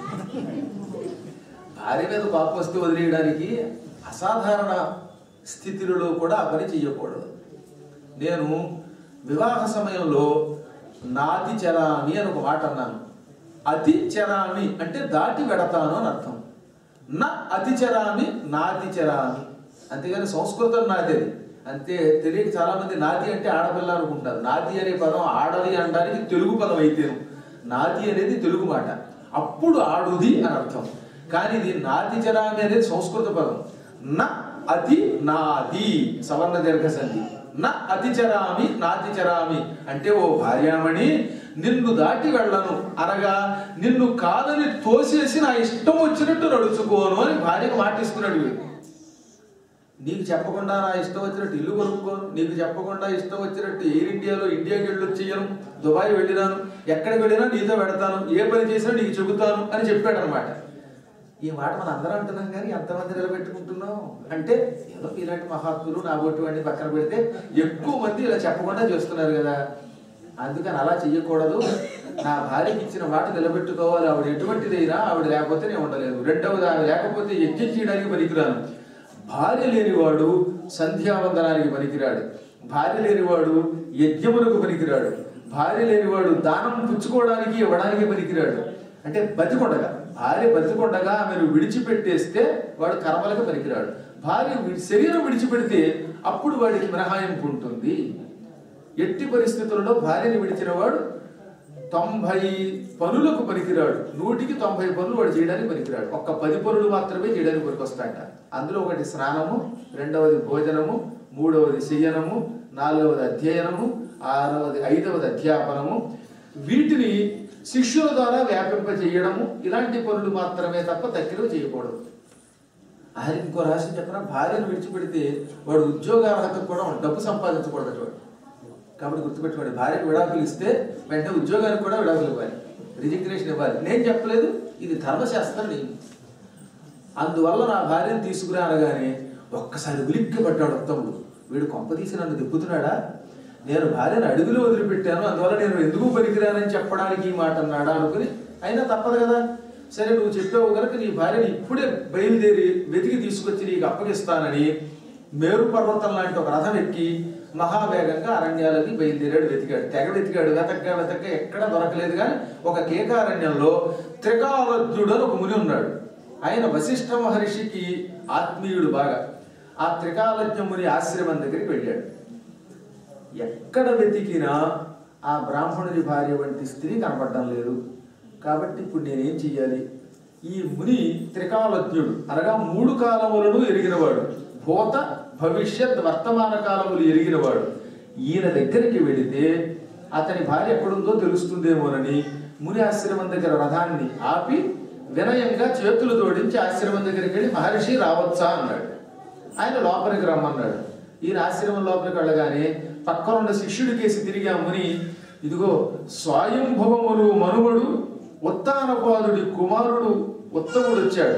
భార్య మీద పాపం వస్తే వదిలేయడానికి అసాధారణ స్థితిలో కూడా ఆ పని చెయ్యకూడదు. నేను వివాహ సమయంలో నాతి చరామి అని ఒక మాట అన్నాను. అతి చరామి అంటే దాటి వెడతాను అని అర్థం. నా అతి చరామి నాతి చరామి, అంతేగాని సంస్కృతం నాది అది అంతే. తెలియక చాలా మంది నాతి అంటే ఆడపిల్ల అనుకుంటారు. నాతి అనే పదం ఆడది అనడానికి తెలుగు పదం అయితేను, నాతి అనేది తెలుగు మాట, అప్పుడు ఆడుది అని అర్థం. కానీ ఇది నాతి చరామి అనేది సంస్కృత పదం. నా అతి నాది సవర్ణ దీర్ఘ సంధి. నా అతి చరామి నాతి చరామి అంటే ఓ భార్యామణి నిన్ను దాటి వెళ్ళను అనగా నిన్ను కాదని తోసేసి నా ఇష్టం వచ్చినట్టు నడుచుకోను అని భార్యకు మాటిస్తున్నాడు. వీడు నీకు చెప్పకుండా నా ఇష్టం వచ్చినట్టు ఇల్లు కొనుక్కోను, నీకు చెప్పకుండా ఇష్టం వచ్చినట్టు ఎయిర్ ఇండియాలో ఇండియాకి వెళ్ళి వచ్చేయను, దుబాయ్ వెళ్ళినాను, ఎక్కడికి వెళ్ళినా నీతో పెడతాను, ఏ పని చేసినా నీకు చెబుతాను అని చెప్పాడు అనమాట. ఈ మాట మనం అందరం అంటున్నాం కానీ ఎంతమంది నిలబెట్టుకుంటున్నాం అంటే ఏదో ఇలాంటి మహాత్ములు నా బొట్టు వాడిని పక్కన పెడితే ఎక్కువ మంది ఇలా చెప్పకుండా చేస్తున్నారు కదా. అందుకని అలా చెయ్యకూడదు. నా భార్యకి ఇచ్చిన మాట నిలబెట్టుకోవాలి. ఆవిడ ఎటువంటిదైనా ఆవిడ లేకపోతే నేను ఉండలేదు. రెండవది ఆవిడ లేకపోతే యజ్ఞం చేయడానికి పనికిరాను. భార్య లేనివాడు సంధ్యావందనానికి పనికిరాడు, భార్య లేనివాడు యజ్ఞములకు పనికిరాడు, భార్య లేనివాడు దానం పుచ్చుకోవడానికి ఇవ్వడానికి పనికిరాడు. అంటే బతికొండగా, భార్య బతికొండగా ఆమెను విడిచిపెట్టేస్తే వాడు కర్మలకు పనికిరాడు. భార్య శరీరం విడిచిపెడితే అప్పుడు వాడికి మినహాయింపు ఉంటుంది. ఎట్టి పరిస్థితులలో భార్యని విడిచిన వాడు తొంభై పనులకు పనికిరాడు. నూటికి తొంభై పనులు వాడు చేయడానికి పనికిరాడు. ఒక్క పది పనులు మాత్రమే చేయడానికి పనికొస్తాడట. అందులో ఒకటి స్నానము, రెండవది భోజనము, మూడవది శయనము, నాలుగవది అధ్యయనము, ఆరవది ఐదవది అధ్యాపనము. వీటిని శిష్యుల ద్వారా వ్యాపింప చేయడము, ఇలాంటి పనులు మాత్రమే తప్ప తక్కినవి చేయకూడదు. ఆయన ఇంకో రహస్యం చెప్పిన, భార్యను విడిచిపెడితే వాడు ఉద్యోగార్హతకు కూడా డబ్బు సంపాదించకూడదు వాడు. కాబట్టి గుర్తుపెట్టుకోండి, భార్యకు విడాకులు ఇస్తే వెంటనే ఉద్యోగానికి కూడా విడాకులు ఇవ్వాలి, రిజిగ్నేషన్ ఇవ్వాలి. నేను చెప్పలేదు, ఇది ధర్మశాస్త్రం నియమం. అందువల్ల నా భార్యను తీసుకురా అనగానే ఒక్కసారి ఉలిక్కి పడ్డాడు ఉత్తముడు. వీడు కొంప తీసి నన్ను దిప్పుతున్నాడా, నేను భార్యను అడుగులో వదిలిపెట్టాను, అందువల్ల నేను ఎందుకు పనికిరానని చెప్పడానికి ఈ మాట అన్నాడా అనుకుని, అయినా తప్పదు కదా. సరే నువ్వు చెప్పావు కనుక నీ భార్యని ఇప్పుడే బయలుదేరి వెతికి తీసుకొచ్చి నీకు అప్పగిస్తానని మేరు పర్వతం లాంటి ఒక రథం ఎక్కి మహావేగంగా అరణ్యాలకి బయలుదేరాడు. వెతికాడు, తెగ వెతికాడు, వెతగ్గా వెతగ్గా ఎక్కడా దొరకలేదు. కానీ ఒక కేకారణ్యంలో త్రికాలజ్ఞుడు అని ఒక ముని ఉన్నాడు. ఆయన వశిష్ఠ మహర్షికి ఆత్మీయుడు బాగా. ఆ త్రికాలజ్ఞ ముని ఆశ్రమం దగ్గరికి వెళ్ళాడు. ఎక్కడ వెతికినా ఆ బ్రాహ్మణుడి భార్య వంటి స్త్రీ కనపడడం లేదు. కాబట్టి ఇప్పుడు నేనేం చెయ్యాలి? ఈ ముని త్రికాలజ్ఞుడు అనగా మూడు కాలములను ఎరిగినవాడు, భూత భవిష్యత్ వర్తమాన కాలములు ఎరిగినవాడు. ఈయన దగ్గరికి వెళితే అతని భార్య ఎక్కడుందో తెలుస్తుందేమోనని ముని ఆశ్రమం దగ్గర రథాన్ని ఆపి వినయంగా చేతులు జోడించి ఆశ్రమం దగ్గరికి వెళ్ళి మహర్షి రావచ్చా అన్నాడు. ఆయన లోపలికి రమ్మన్నాడు. ఈయన ఆశ్రమం లోపలికి వెళ్ళగానే పక్కనున్న శిష్యుడి కేసి తిరిగి ఆ ముని, ఇదిగో స్వయంభవములు మనుమడు ఉత్తానపాదుడి కుమారుడు ఉత్తముడు వచ్చాడు.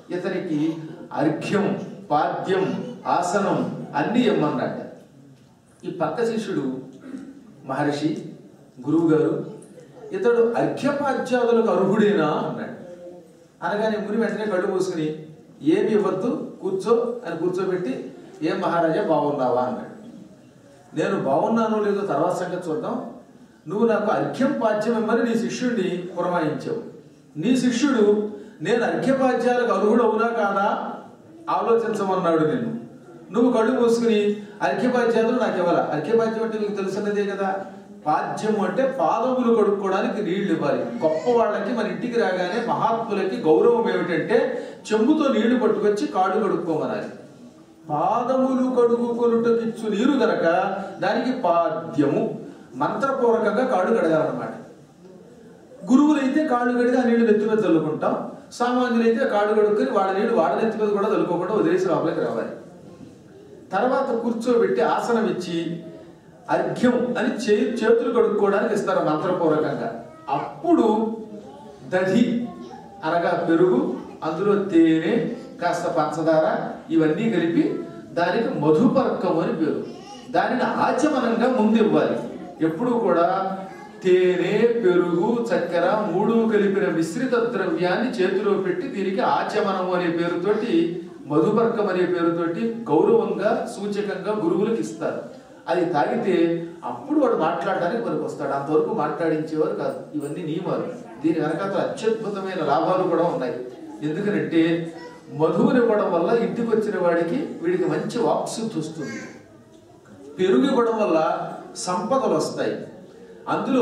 ఇతనికి అర్ఘ్యం, పాద్యం, ఆసనం అన్నీ ఇమ్మన్నాడు. ఈ పక్క శిష్యుడు మహర్షి గురువు గారు, ఇతడు అర్ఘ్యపాద్యాదులకు అర్హుడేనా అన్నాడు. అనగానే ముని వెంటనే కళ్ళు మూసుకుని ఏమి ఇవ్వద్దు కూర్చో అని కూర్చోబెట్టి, ఏం మహారాజా బాగున్నావా అన్నాడు. నేను బాగున్నానో లేదో తర్వాత సంగతి చూద్దాం. నువ్వు నాకు అర్ఘ్యం పాద్యం ఇమ్మని నీ శిష్యుడిని పురమాయించావు. నీ శిష్యుడు నేను అర్ఘ్యపాద్యాలకు అర్హుడు అవునా కాదా ఆలోచించమన్నాడు నిన్ను. నువ్వు కళ్ళు మూసుకుని అర్ఘ్యపాద్యాలు నాకు ఇవ్వాల. అర్ఘ్యపాద్యం అంటే నీకు తెలుసున్నదే కదా. పాద్యము అంటే పాదములు కడుక్కోవడానికి నీళ్లు ఇవ్వాలి. గొప్ప వాళ్ళకి మన ఇంటికి రాగానే మహాత్ములకి గౌరవం ఏమిటంటే చెంబుతో నీళ్లు పట్టుకొచ్చి కాళ్ళు కడుక్కోమనాలి. పాదములు కడుగుకొనుటకిచ్చు నీరు గనక దానికి పాద్యము. మంత్రపూర్వకంగా కాళ్ళు కడగాలన్నమాట. గురువులైతే కాళ్ళు కడిగి ఆ నీళ్లు నెత్తి మీద చల్లుకుంటాం. సామాన్యులైతే కాళ్ళు కడుక్కొని వాళ్ళ నీళ్లు వాళ్ళ నెత్తి మీద కూడా చల్లుకోకుండా వదిలేసి లోపలికి రావాలి. తర్వాత కూర్చోబెట్టి ఆసనం ఇచ్చి అర్ఘ్యం అని చే చేతులు కడుక్కోవడానికి ఇస్తారు మంత్రపూర్వకంగా. అప్పుడు దధి అనగా పెరుగు, అందులో తేనె, కాస్త పంచదార ఇవన్నీ కలిపి దానికి మధుపర్కం అని పేరు. దానిని ఆచమనంగా ముందు ఇవ్వాలి. ఎప్పుడూ కూడా తేనె, పెరుగు, చక్కెర మూడు కలిపిన మిశ్రిత ద్రవ్యాన్ని చేతిలో పెట్టి దీనికి ఆచమనము అనే పేరుతోటి, మధుపర్కం అనే పేరుతోటి గౌరవంగా సూచకంగా గురువులకు ఇస్తారు. అది తాగితే అప్పుడు వాడు మాట్లాడడానికి మనకు వస్తాడు. అంతవరకు మాట్లాడించేవారు కాదు. ఇవన్నీ నియమాలు. దీని వెనకాల అత్యద్భుతమైన లాభాలు కూడా ఉన్నాయి. ఎందుకంటే మధువునివ్వడం వల్ల ఇంటికి వచ్చిన వాడికి వీడికి మంచి వాక్శుద్ధి వస్తుంది. పెరుగు ఇవ్వడం వల్ల సంపదలు వస్తాయి. అందులో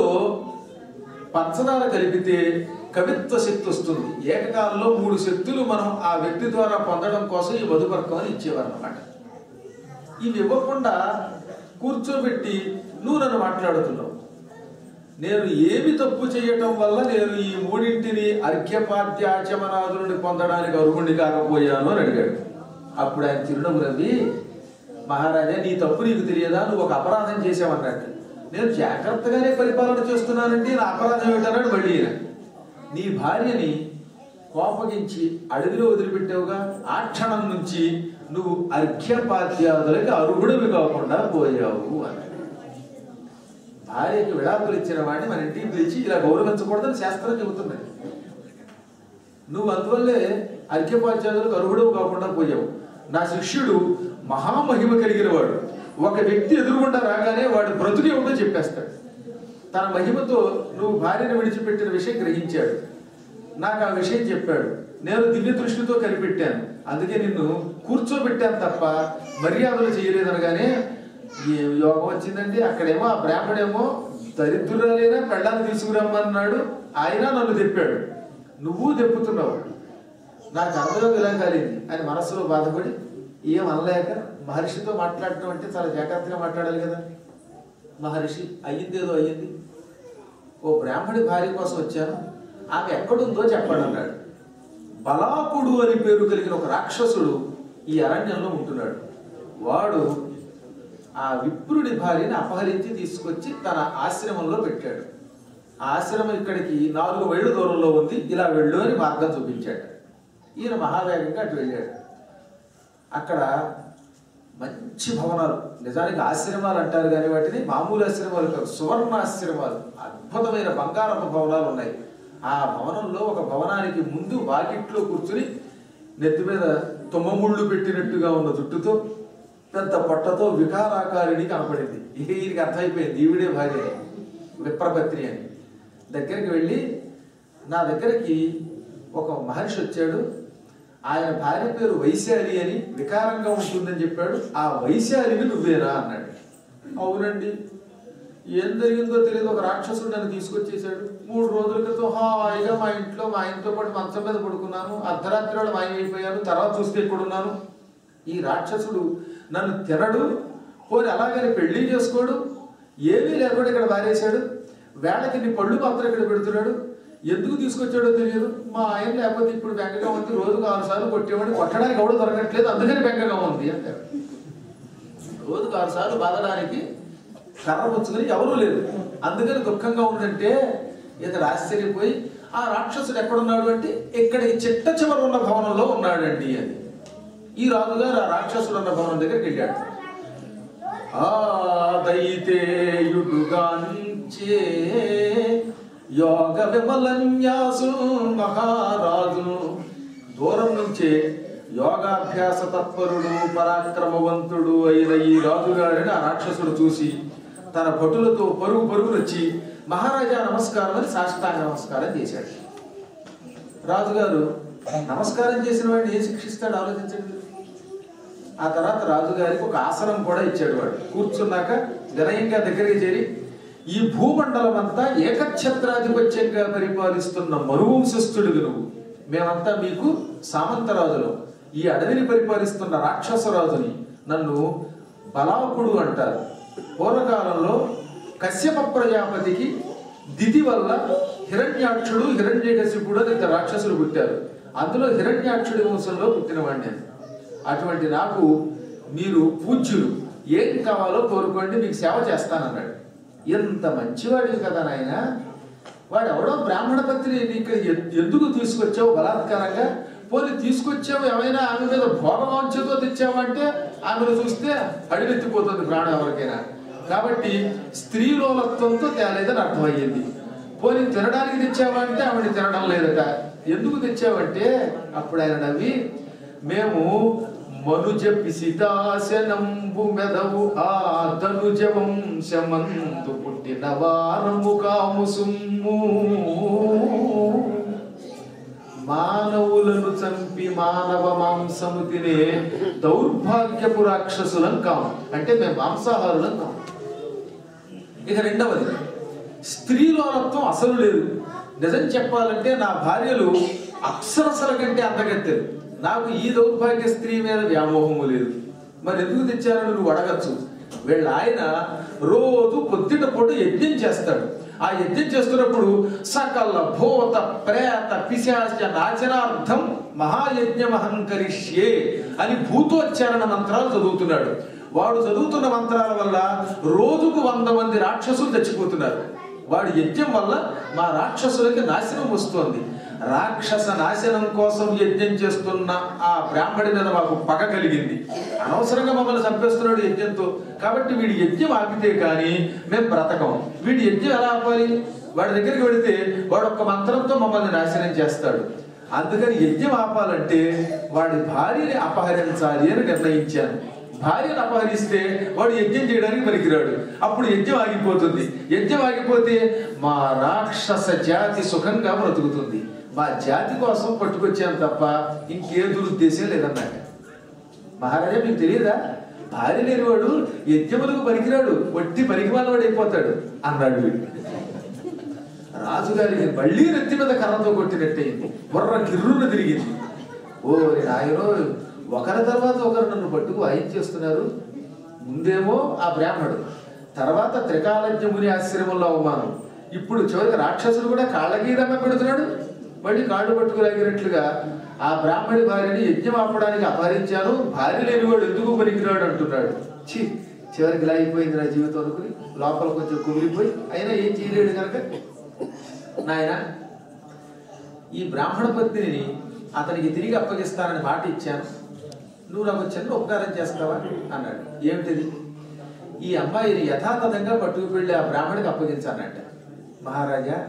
పంచదార కలిపితే కవిత్వ శక్తి వస్తుంది. ఏకకాలంలో మూడు శక్తులు మనం ఆ వ్యక్తి ద్వారా పొందడం కోసం ఈ మధుపర్కం అని ఇచ్చేవారు అన్నమాట. ఇవి ఇవ్వకుండా కూర్చోబెట్టి నువ్వు నన్ను మాట్లాడుతున్నావు, నేను ఏమి తప్పు చేయటం వల్ల నేను ఈ మూడింటిని అర్ఘ్యపాద్యాచమనాదులను పొందడానికి అర్హుణ్ణి కాకపోయాను అని అడిగాడు. అప్పుడు ఆయన చిరునవ్వు నవ్వి, మహారాజా నీ తప్పు నీకు తెలియదా, నువ్వు ఒక అపరాధం చేసావన్నట్టు. నేను జాగ్రత్తగానే పరిపాలన చేస్తున్నానంటే నా అపరాధం ఏమిటన్నాడు మళ్ళీ. నీ భార్యని కోపగించి అడవిలో వదిలిపెట్టావుగా, ఆ క్షణం నుంచి నువ్వు అర్ఘ్యపాద్యాదులకి అర్హుడివి కాకుండా పోయావు అన్నాడు. భార్యకి విడాకులు ఇచ్చిన వాడిని మన ఇంటికి పిలిచి ఇలా గౌరవించకూడదని శాస్త్రం చెబుతున్నది. నువ్వు అందువల్లే అర్ఘ్యపాద్యాదులకు అర్హుడవు కాకుండా పోయావు. నా శిష్యుడు మహామహిమ కలిగిన వాడు. ఒక వ్యక్తి ఎదురుగుండా రాగానే వాడు బ్రతుకు ఏమిటో చెప్పేస్తాడు. తన మహిమతో నువ్వు భార్యను విడిచిపెట్టిన విషయం గ్రహించాడు. నాకు ఆ విషయం చెప్పాడు. నేను దివ్య దృష్టితో కనిపెట్టాను. అందుకే నిన్ను కూర్చోబెట్టాను తప్ప మర్యాదలు చేయలేదనగానే ఏ యోగం వచ్చిందండి. అక్కడేమో ఆ బ్రాహ్మడేమో దరిద్రురాలైనా పెళ్ళాన్ని తీసుకురమ్మన్నాడు. ఆయన నన్ను తెప్పాడు, నువ్వు తెప్పుతున్నావు. నాకు కర్మయోగం ఇలా కాలేదు అని మనస్సులో బాధపడి ఏం అనలేక మహర్షితో మాట్లాడటం అంటే చాలా జాగ్రత్తగా మాట్లాడాలి కదా. మహర్షి అయ్యిందేదో అయ్యింది. ఓ బ్రాహ్మడి భార్య కోసం వచ్చాను, ఆమె ఎక్కడుందో చెప్పాడు అన్నాడు. బలాకుడు అని పేరు కలిగిన ఒక రాక్షసుడు ఈ అరణ్యంలో ఉంటున్నాడు. వాడు ఆ విప్రుడి భార్యని అపహరించి తీసుకొచ్చి తన ఆశ్రమంలో పెట్టాడు. ఆ ఆశ్రమం ఇక్కడికి నాలుగు మైళ్ళ దూరంలో ఉంది, ఇలా వెళ్ళు అని మార్గం చూపించాడు. ఈయన మహావేగంగా అటు వెళ్ళాడు. అక్కడ మంచి భవనాలు, నిజానికి ఆశ్రమాలు అంటారు కానీ వాటిని మామూలు ఆశ్రమాలు కాదు, సువర్ణాశ్రమాలు, అద్భుతమైన బంగారపు భవనాలు ఉన్నాయి. ఆ భవనంలో ఒక భవనానికి ముందు వాకిట్లో కూర్చుని నెత్తి మీద తుమ్మముళ్ళు పెట్టినట్టుగా ఉన్న జుట్టుతో పెద్ద పొట్టతో వికారాకారిణి కనపడింది. ఇక ఈయనకి అర్థమైపోయింది ఈవిడే భార్య విప్రపత్ని అని. దగ్గరికి వెళ్ళి, నా దగ్గరికి ఒక మహర్షి వచ్చాడు, ఆయన భార్య పేరు వైశాలి అని, వికారంగా ఉంటుందని చెప్పాడు. ఆ వైశాలిని నువ్వేనా అన్నాడు. అవునండి. ఏం జరిగిందో తెలియదు, ఒక రాక్షసుడు నన్ను తీసుకొచ్చేసాడు. మూడు రోజుల క్రితం హాయిగా మా ఇంట్లో మా ఆయనతో పాటు మంచం మీద పడుకున్నాను. అర్ధరాత్రి వాళ్ళు మాయమైపోయాను. తర్వాత చూస్తే ఎక్కడున్నాను. ఈ రాక్షసుడు నన్ను తినడు, పోని అలాగని పెళ్లి చేసుకోడు, ఏమీ లేకుండా ఇక్కడ వారేశాడు. వేళకి నీ పళ్ళు మాత్రం ఇక్కడ పెడుతున్నాడు. ఎందుకు తీసుకొచ్చాడో తెలియదు. మా ఆయన లేకపోతే ఇప్పుడు బెంగగా ఉంది, రోజుకు ఆరు సార్లు కొట్టేవాడు, కొట్టడానికి ఎవడో దొరకట్లేదు, అందుకని బెంగగా ఉంది అంటారు. రోజుకు ఆరు సార్లు బాధడానికి కర్ర పుచ్చుకొని ఎవరూ లేదు, అందుకని దుఃఖంగా ఉందంటే ఇతడు ఆశ్చర్యపోయి, ఆ రాక్షసుడు ఎక్కడున్నాడు అంటే ఇక్కడ ఈ చిట్ట చివర ఉన్న భవనంలో ఉన్నాడండి అని. ఈ రాజుగారు ఆ రాక్షసుడు ఉన్న భవనం దగ్గరికి వెళ్ళాడు. ఆదైతేయుడుగాంచే యోగ విమలన్యాసు మహారాజు. దూరం నుంచే యోగాభ్యాస తత్పరుడు పరాక్రమవంతుడు అయిన ఈ రాజుగారిని ఆ రాక్షసుడు చూసి తన భటులతో పరుగు పరుగులు వచ్చి మహారాజా నమస్కారం అని సాష్టాంగ నమస్కారం చేశాడు. రాజుగారు నమస్కారం చేసిన వాడిని ఏ శిక్షిస్తాడు ఆలోచించండి. ఆ తర్వాత రాజుగారికి ఒక ఆసనం కూడా ఇచ్చాడు. వాడు కూర్చున్నాక వినయంగా దగ్గరికి చేరి, ఈ భూమండలం అంతా ఏకఛత్రాధిపత్యంగా పరిపాలిస్తున్న మరువంశస్థుడివి నువ్వు. మేమంతా మీకు సామంతరాజులు. ఈ అడవిని పరిపాలిస్తున్న రాక్షసరాజుని. నన్ను బలాకుడు అంటారు. పూర్వకాలంలో కశ్యప ప్రజాపతికి దితి వల్ల హిరణ్యాక్షుడు హిరణ్యకశిపుడు అని ఇద్దరు రాక్షసులు పుట్టారు. అందులో హిరణ్యాక్షుడి వంశంలో పుట్టినవాడిని నేను. అటువంటి నాకు మీరు పూజ్యులు, ఏం కావాలో కోరుకోండి, మీకు సేవ చేస్తానన్నాడు. ఎంత మంచివాడివి కదా నాయన. వాడు ఎవడో బ్రాహ్మణ పత్రిని నీకు ఎందుకు తీసుకొచ్చావు బలాత్కారంగా? పోనీ తీసుకొచ్చావు ఏమైనా ఆమె మీద భోగవాంఛతో తెచ్చావంటే ఆమెను చూస్తే అడిగెత్తిపోతుంది ప్రాణం ఎవరికైనా. కాబట్టి స్త్రీలోలత్వంతో తేలేదని అర్థమయ్యింది. పోనీ తినడానికి తెచ్చావంటే ఆవిడ తినడం లేదట. ఎందుకు తెచ్చావంటే అప్పుడు ఆయన నవ్వి, మేము మనుజ పిసిదాశనంబు మెదవు ఆ ధనుజ వంశమందు పుట్టిన వారము కాము సుమ్ము. మానవులను చంపి మానవ మాంసము తినే దౌర్భాగ్యపు రాక్షసులం కాము. అంటే మేము మాంసాహారులం కాము. ఇక రెండవది, స్త్రీలోలత్వం అసలు లేదు. నిజం చెప్పాలంటే నా భార్యలు అప్సరసల కంటే అందగత్తెలు. నాకు ఈ దౌర్భాగ్య స్త్రీ మీద వ్యామోహము లేదు. మరి ఎందుకు తెచ్చారని నువ్వు అడగచ్చు. వీళ్ళ ఆయన రోజు పొద్దుట పూట యజ్ఞం చేస్తాడు. ఆ యజ్ఞం చేస్తున్నప్పుడు సకల భూత ప్రేత పిశాచ నాచనార్థం మహాయజ్ఞమహంకరిష్యే అని భూతోచ్చారణ మంత్రాలు చదువుతున్నాడు. వాడు చదువుతున్న మంత్రాల వల్ల రోజుకు వంద మంది రాక్షసులు చచ్చిపోతున్నారు. వాడి యజ్ఞం వల్ల మా రాక్షసులకి నాశనం వస్తోంది. రాక్షస నాశనం కోసం యజ్ఞం చేస్తున్న ఆ బ్రాహ్మడి మీద మాకు పగ కలిగింది. అనవసరంగా మమ్మల్ని చంపేస్తున్నాడు యజ్ఞంతో. కాబట్టి వీడి యజ్ఞం ఆపితే కానీ మేము బ్రతకం. వీడి యజ్ఞం ఎలా ఆపాలి? వాడి దగ్గరికి వెళితే వాడు ఒక్క మంత్రంతో మమ్మల్ని నాశనం చేస్తాడు. అందుకని యజ్ఞం ఆపాలంటే వాడి భార్యని అపహరించాలి అని నిర్ణయించాను. భార్యను అపహరిస్తే వాడు యజ్ఞం చేయడానికి పనికిరాడు. అప్పుడు యజ్ఞం ఆగిపోతుంది. యజ్ఞం ఆగిపోతే మా రాక్షస జాతి సుఖంగా బ్రతుకుతుంది. మా జాతి కోసం పట్టుకొచ్చాను తప్ప ఇంకే దురుద్దేశం లేదన్నాక. మహారాజా మీకు తెలియదా, భార్య లేనివాడు యజ్ఞములకు పనికిరాడు, వట్టి పనికిమాలవాడు అయిపోతాడు అన్నాడు వీడు. రాజుగారికి మళ్ళీ నెత్తి మీద కర్రతో కొట్టినట్టయింది. బుర్ర కిర్రున తిరిగింది. ఓ నాయనో, ఒకరి తర్వాత ఒకరు నన్ను పట్టుకు వాయించేస్తున్నారు. ముందేమో ఆ బ్రాహ్మడు, తర్వాత త్రికాలజ్ఞ ముని ఆశ్రమంలో అవమానం, ఇప్పుడు చివరికి రాక్షసుడు కూడా కాళ్ళగీదమ్మ పెడుతున్నాడు. మళ్ళీ కాళ్ళు పట్టుకులాగినట్లుగా ఆ బ్రాహ్మడి భార్యని యజ్ఞం ఆపడానికి అపహరించాను, భార్య లేనివాడు ఎందుకు పనికిరాడు అంటున్నాడు. ఛీ, చివరికి ఇలా అయిపోయింది నా జీవితం అనుకుని లోపల కొంచెం కుమిలిపోయి, అయినా ఏం చేయలేడు కనుక, నాయన ఈ బ్రాహ్మణ పత్నిని అతనికి తిరిగి అప్పగిస్తానని మాట ఇచ్చాను, నువ్వు నాకు చిన్న ఉపకారం చేస్తావా అన్నాడు. ఏమిటిది? ఈ అమ్మాయిని యథాతథంగా పట్టుకు వెళ్ళి ఆ బ్రాహ్మడికి అప్పగించానంట. మహారాజా,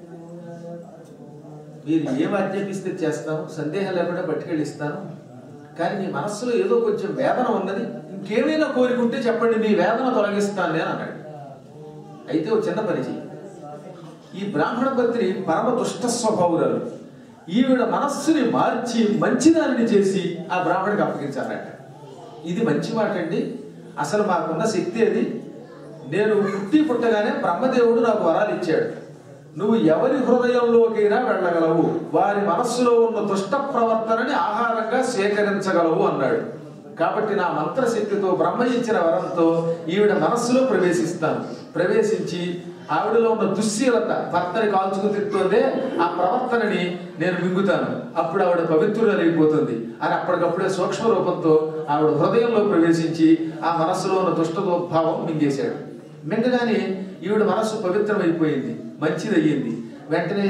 మీరు ఏం ఆజ్ఞాపిస్తే చేస్తాను, సందేహం లేకుండా పట్టుకెళ్ళి ఇస్తాను. కానీ మీ మనస్సులో ఏదో కొంచెం వేదన ఉన్నది, ఇంకేమైనా కోరికుంటే చెప్పండి, మీ వేదన తొలగిస్తాను నేను అన్నాడు. అయితే ఒక చిన్న పని చెయ్యి. ఈ బ్రాహ్మణ పత్ని పరమ దుష్ట స్వభావురాలు. ఈవిడ మనస్సుని మార్చి మంచిదానిని చేసి ఆ బ్రాహ్మడికి అప్పగించారట. ఇది మంచి మాట అండి. అసలు మాకున్న శక్తి అది. నేను పుట్టి పుట్టగానే బ్రహ్మదేవుడు నాకు వరాలు ఇచ్చాడు. నువ్వు ఎవరి హృదయంలోకైనా వెళ్ళగలవు, వారి మనస్సులో ఉన్న దుష్ట ప్రవర్తనని ఆహారంగా స్వీకరించగలవు అన్నాడు. కాబట్టి నా మంత్రశక్తితో బ్రహ్మ ఇచ్చిన వరంతో ఈవిడ మనస్సులో ప్రవేశిస్తాను. ప్రవేశించి ఆవిడలో ఉన్న దుశ్శీలత, భర్తని కాల్చుకు తిరుగుతుందే ఆ ప్రవర్తనని నేను మింగుతాను. అప్పుడు ఆవిడ పవిత్రులైపోతుంది అని అప్పటికప్పుడే సూక్ష్మ రూపంతో ఆవిడ హృదయంలో ప్రవేశించి ఆ మనస్సులో ఉన్న దుష్టదోద్భావం మింగేశాడు. మింగగానే ఈవిడ మనస్సు పవిత్రమైపోయింది, మంచిదయ్యింది. వెంటనే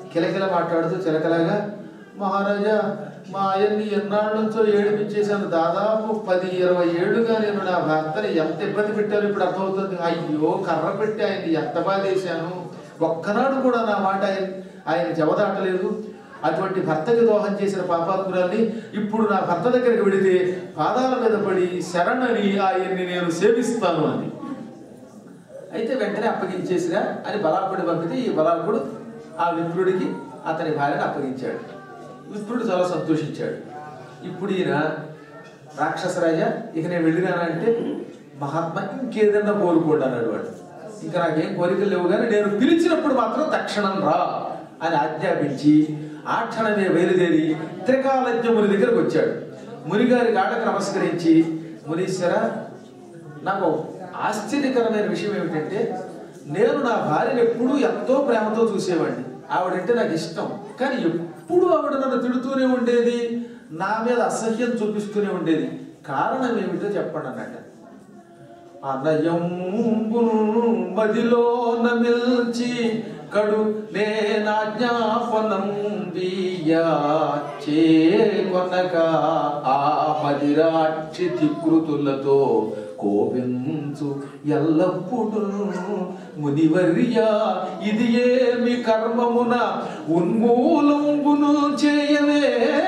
కిలకిల మాట్లాడుతూ చిలకలాగా, మహారాజా మా ఆయన్ని ఎన్నాళ్ళ నుంచో ఏడిపించేశాను, దాదాపు పది ఇరవై ఏళ్ళుగా నేను నా భర్తని ఎంత ఇబ్బంది పెట్టాను ఇప్పుడు అర్థమవుతుంది. అయ్యో కర్ర పెట్టి ఆయన్ని ఎంత బాధేశాను, ఒక్కనాడు కూడా నా మాట ఆయన ఆయన జవదాటలేదు. అటువంటి భర్తకి దోహం చేసిన పాపాత్మురాల్ని ఇప్పుడు నా భర్త దగ్గరికి వెళితే పాదాల మీద పడి శరణని ఆయన్ని నేను సేవిస్తాను అని. అయితే వెంటనే అప్పగించేసిరా అని బలాకుడు పంపితే ఈ బలాకుడు ఆ విప్రుడికి అతని భార్యను అప్పగించాడు. విప్రుడు చాలా సంతోషించాడు. ఇప్పుడు ఈయన రాక్షసరాజా ఇక నేను వెళ్ళినానంటే మహాత్మ ఇంకేదన్నా కోరుకోండి అన్నాడు వాడు. ఇంకా నాకేం కోరికలు లేవు కానీ నేను పిలిచినప్పుడు మాత్రం తక్షణం రా అని ఆజ్ఞాపించి ఆ క్షణమే బయలుదేరి త్రికాలజ్ఞ ముని దగ్గరకు వచ్చాడు. మునిగారి కాళ్ళకు నమస్కరించి, మునీశ్వర నాకు ఆశ్చర్యకరమైన విషయం ఏమిటంటే నేను నా భార్యను ఎప్పుడూ ఎంతో ప్రేమతో చూసేవాడిని, ఆవిడంటే నాకు ఇష్టం. కానీ ఎప్పుడు ఆవిడ నన్ను తిడుతూనే ఉండేది, నా మీద అసహ్యం చూపిస్తూనే ఉండేది. కారణం ఏమిటో చెప్పండి అన్నట్ట. అనయంబును మదిలో నమిల్చి కడు నేనాజ్ఞాపనం బియ్యా చేకొనక ఆ మదిరాక్షి ధికృతులతో కోపించు ఎల్లప్పుడు మునివర్య ఇది ఏమి కర్మమున ఉన్మూలంబును చేయవే.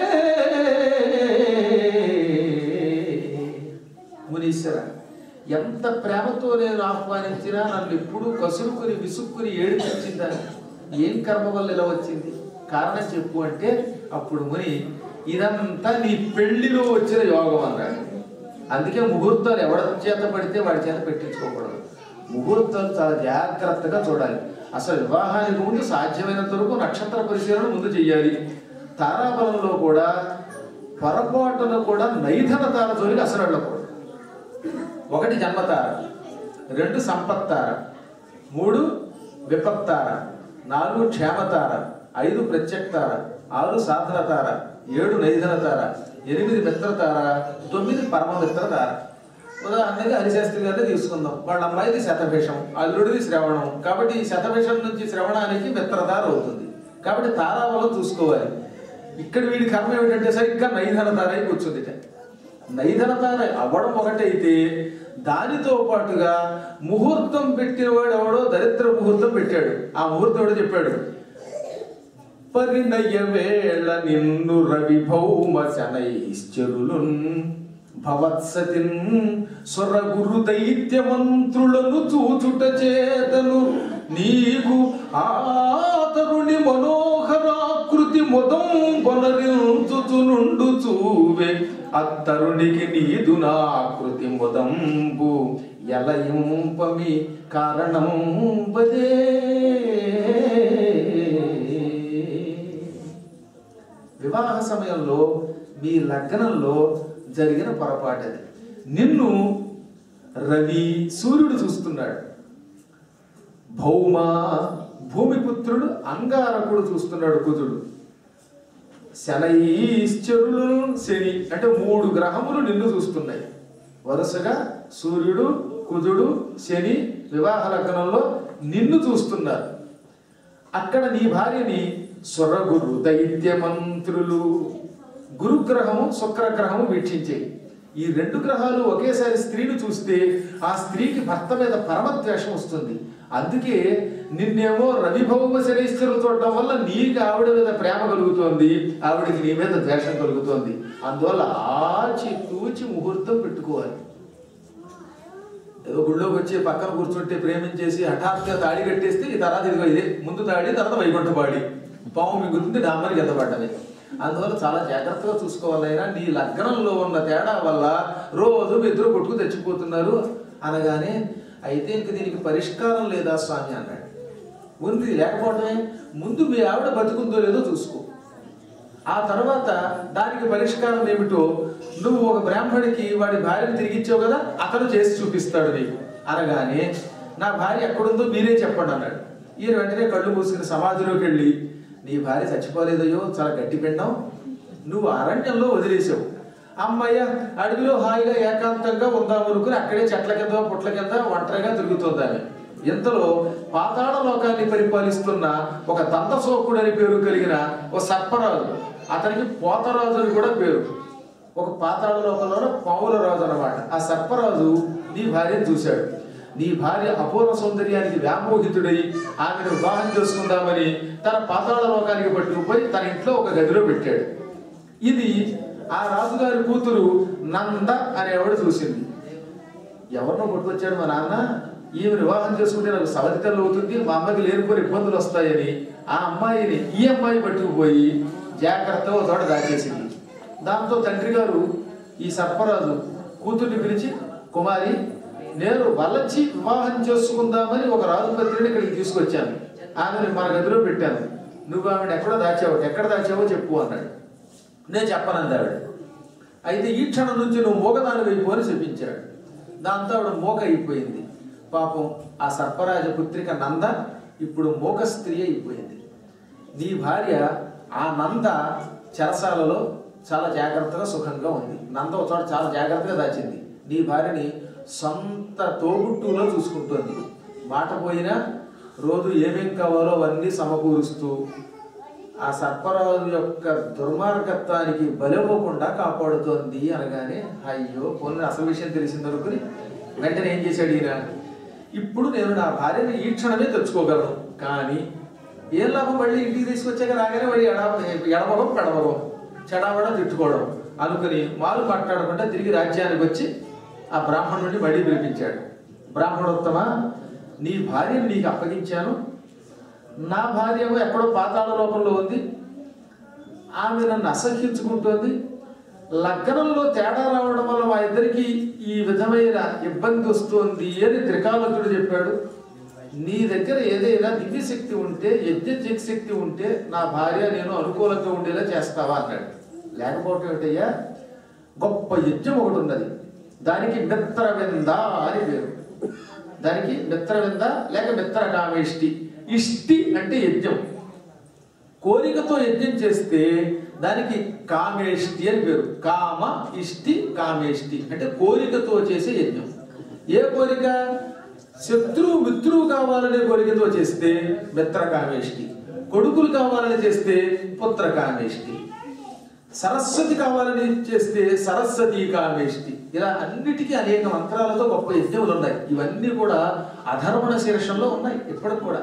మునీశ్వర ఎంత ప్రేమతో నేను ఆహ్వానించినా నన్ను ఎప్పుడూ కసురుకుని విసుక్కుని ఏడిపించిందా, ఏం కర్మ వల్ల ఇలా వచ్చింది, కారణం చెప్పు అంటే అప్పుడు ముని ఇదంతా నీ పెళ్లిలో వచ్చిన యోగం అన్నాడు. అందుకే ముహూర్తాలు ఎవడ చేత పడితే వాడి చేత పెట్టించుకోకూడదు. ముహూర్తాలు చాలా జాగ్రత్తగా చూడాలి. అసలు వివాహానికి ముందు సాధ్యమైనంత వరకు నక్షత్ర పరిశీలన ముందు చెయ్యాలి. తారాబలంలో కూడా పొరపాటును కూడా నైధన తార జోలికి అసలు వెళ్ళకూడదు. ఒకటి జన్మతార, రెండు సంపత్తార, మూడు విపత్తార, నాలుగు క్షేమతార, ఐదు ప్రత్యక్తార, ఆరు సాధన తార, ఏడు నైధన తార, ఎనిమిది మిత్రతార, తొమ్మిది పరమమిత్ర తార. ఉదాహరణగా హరిశాస్త్రి గారిని తీసుకుందాం. వాళ్ళ అమ్మాయిది శతభిషం, అల్లుడిది శ్రవణం. కాబట్టి ఈ శతభిషం నుంచి శ్రవణానికి మిత్రతార అవుతుంది. కాబట్టి తారావలం చూసుకోవాలి. ఇక్కడ వీడి కర్మ ఏమిటంటే సరిగ్గా నైధన తార అయి కూర్చుంది. నైధన తార అవ్వడం ఒకటైతే దానితో పాటుగా ముహూర్తం పెట్టినవాడు ఎవడో దరిద్ర ముహూర్తం పెట్టాడు. ఆ ముహూర్తం ఎవడో చెప్పాడు, పరిణయ వేళ నిన్ను రవి భౌమ శనైశ్చరులున్ భవత్సతిన్ స్వరగురు దైత్య మంత్రులను చూచుట చేతను నీకు ఆ తరుణి మనోహరాకృతి మొదం బొనరించుచునుండు చూవే అత్తరునికి నీదు నాకృతి మొదంబు ఎలయింపమి కారణం బదే. వివాహ సమయంలో మీ లగ్నంలో జరిగిన పొరపాటది. నిన్ను రవి సూర్యుడు చూస్తున్నాడు, భౌమ భూమిపుత్రుడు అంగారకుడు చూస్తున్నాడు, కుజుడు, శనైశ్చరులు శని అంటే మూడు గ్రహములు నిన్ను చూస్తున్నాయి. వరుసగా సూర్యుడు, కుజుడు, శని వివాహ లగ్నంలో నిన్ను చూస్తున్నారు. అక్కడ నీ భార్యని స్వరగురు దైత్య మంత్రులు, గురుగ్రహము శుక్రగ్రహము వీక్షించేవి. ఈ రెండు గ్రహాలు ఒకేసారి స్త్రీని చూస్తే ఆ స్త్రీకి భర్త మీద పరమద్వేషం వస్తుంది. అందుకే నిన్నేమో రవిభౌమ శనైశ్వరులు చూడటం వల్ల నీకు ఆవిడ మీద ప్రేమ కలుగుతోంది, ఆవిడకి నీ మీద ద్వేషం కలుగుతోంది. అందువల్ల ఆచి తూచి ముహూర్తం పెట్టుకోవాలి. ఏదో గుళ్ళోకి వచ్చి పక్కన కూర్చుంటే ప్రేమించేసి హఠాత్తుగా తాళి కట్టేస్తే ఈ తర్వాత ఇదిగో ఇదే ముందు తాడి తర్వాత వైకుంఠ పాడి పాము మిగుతుంది డామ్మని ఎత్తబడ్డమే. అందువల్ల చాలా జాగ్రత్తగా చూసుకోవాలైనా నీ లగ్నంలో ఉన్న తేడా వల్ల రోజు ఇద్దరు కొట్టుకు తెచ్చిపోతున్నారు అనగానే, అయితే ఇంక దీనికి పరిష్కారం లేదా స్వామి అన్నాడు. ఉంది, లేకపోవడమే. ముందు మీ ఆవిడ బతుకుందో లేదో చూసుకో, ఆ తర్వాత దానికి పరిష్కారం ఏమిటో నువ్వు ఒక బ్రాహ్మడికి వాడి భార్యను తిరిగిచ్చావు కదా, అతను చేసి చూపిస్తాడు నీకు అనగానే, నా భార్య ఎక్కడుందో మీరే చెప్పండి అన్నాడు. ఈయన వెంటనే కళ్ళు మూసుకుని సమాధిలోకి వెళ్ళి, నీ భార్య చచ్చిపోలేదయ్యో, చాలా గట్టి పిండం, నువ్వు అరణ్యంలో వదిలేసావు, అమ్మయ్య అడవిలో హాయిగా ఏకాంతంగా ఉందాం అనుకుని అక్కడే చెట్ల కింద పుట్ల కింద ఒంటరిగా తిరుగుతుంది ఆమె. ఇంతలో పాతాళ లోకాన్ని పరిపాలిస్తున్న ఒక దంతశోకుడు అని పేరు కలిగిన ఒక సర్పరాజు, అతనికి పోతరాజు అని కూడా పేరు. ఒక పాతాళ లోకంలో పావుల రాజు అనమాట. ఆ సర్పరాజు నీ భార్యను చూశాడు. నీ భార్య అపూర్వ సౌందర్యానికి వ్యామోహితుడై ఆమెను వివాహం చేసుకుందామని తన పాతాళ లోకానికి పట్టుకుపోయి తన ఇంట్లో ఒక గదిలో పెట్టాడు. ఇది ఆ రాజుగారి కూతురు నంద అనేవాడు చూసింది. ఎవరినో పట్టుకొచ్చాడు మా నాన్న, ఈమె వివాహం చేసుకుంటే నాకు సవతికలు అవుతుంది, మా అమ్మకి లేనిపోయిన ఇబ్బందులు వస్తాయని ఆ అమ్మాయిని ఈ అమ్మాయి పట్టుకుపోయి జాగ్రత్తగా తోట దాచేసింది. దాంతో తండ్రి గారు ఈ సర్పరాజు కూతుర్ని పిలిచి, కుమారి నేను వలచి వివాహం చేసుకుందామని ఒక రాజుపత్రిని ఇక్కడికి తీసుకొచ్చాను, ఆమెను మన గదిలో పెట్టాను, నువ్వు ఆవిడ ఎక్కడో దాచావు, ఎక్కడ దాచావో చెప్పు అన్నాడు. నేను చెప్పనంది ఆవిడ. అయితే ఈ క్షణం నుంచి నువ్వు మూగదాని వైపు అని చెప్పించాడు. దాంతో ఆవిడ మూగ అయిపోయింది. పాపం ఆ సర్పరాజ పుత్రిక నంద ఇప్పుడు మూగ స్త్రీ అయిపోయింది. నీ భార్య ఆ నంద చెరసాలలో చాలా జాగ్రత్తగా సుఖంగా ఉంది. నంద ఒక చోట చాలా జాగ్రత్తగా దాచింది. నీ భార్యని సొంత తోబుట్టులో చూసుకుంటుంది. మాట పోయినా రోజు ఏమేం కావాలో అవన్నీ సమకూరుస్తూ ఆ సర్పరాజు యొక్క దుర్మార్గత్వానికి బలవ్వకుండా కాపాడుతోంది అనగానే అయ్యో కొన్ని అసలు విషయం తెలిసిందనుకుని వెంటనే ఏం చేశాడు ఈయన, ఇప్పుడు నేను నా భార్యని ఈ క్షణమే తెచ్చుకోగలను, కానీ ఏం లాభం మళ్ళీ ఇంటికి తీసుకొచ్చాక రాగానే వాడి ఎడ ఎడమగం పెడమగం చెడవడం తిట్టుకోవడం అనుకుని మాలు మాట్లాడకుండా తిరిగి రాజ్యానికి వచ్చి ఆ బ్రాహ్మణుడిని మళ్ళీ పిలిపించాడు. బ్రాహ్మణోత్తమ, నీ భార్యను నీకు అప్పగించాను, నా భార్య ఎక్కడో పాతాళ లోకంలో ఉంది, ఆమె నన్ను అసహ్యించుకుంటోంది, లగ్నంలో తేడా రావడం వల్ల మా ఇద్దరికి ఈ విధమైన ఇబ్బంది వస్తుంది అని త్రికాలకుడు చెప్పాడు. నీ దగ్గర ఏదైనా దివ్యశక్తి ఉంటే, యజ్ఞ శక్తి ఉంటే నా భార్య నేను అనుకూలంగా ఉండేలా చేస్తావా అన్నాడు. లేకపోవటం ఏమిటయ్యా, గొప్ప యజ్ఞం ఒకటి ఉన్నది, దానికి మిత్రవింద అని పేరు. దానికి మిత్రవింద లేక మిత్ర కామేష్టి. ఇష్టి అంటే యజ్ఞం, కోరికతో యజ్ఞం చేస్తే దానికి కామేష్టి అని పేరు. కామ ఇష్టి కామేష్టి అంటే కోరికతో చేసే యజ్ఞం. ఏ కోరిక? శత్రువు మిత్రువు కావాలనే కోరికతో చేస్తే మిత్ర కామేష్టి, కొడుకులు కావాలని చేస్తే పుత్ర కామేష్టి, సరస్వతి కావాలని చేస్తే సరస్వతి కామేష్టి. ఇలా అన్నిటికీ అనేక మంత్రాలతో గొప్ప యజ్ఞములు ఉన్నాయి. ఇవన్నీ కూడా అధర్మణ శీర్షంలో ఉన్నాయి ఇప్పటికి కూడా.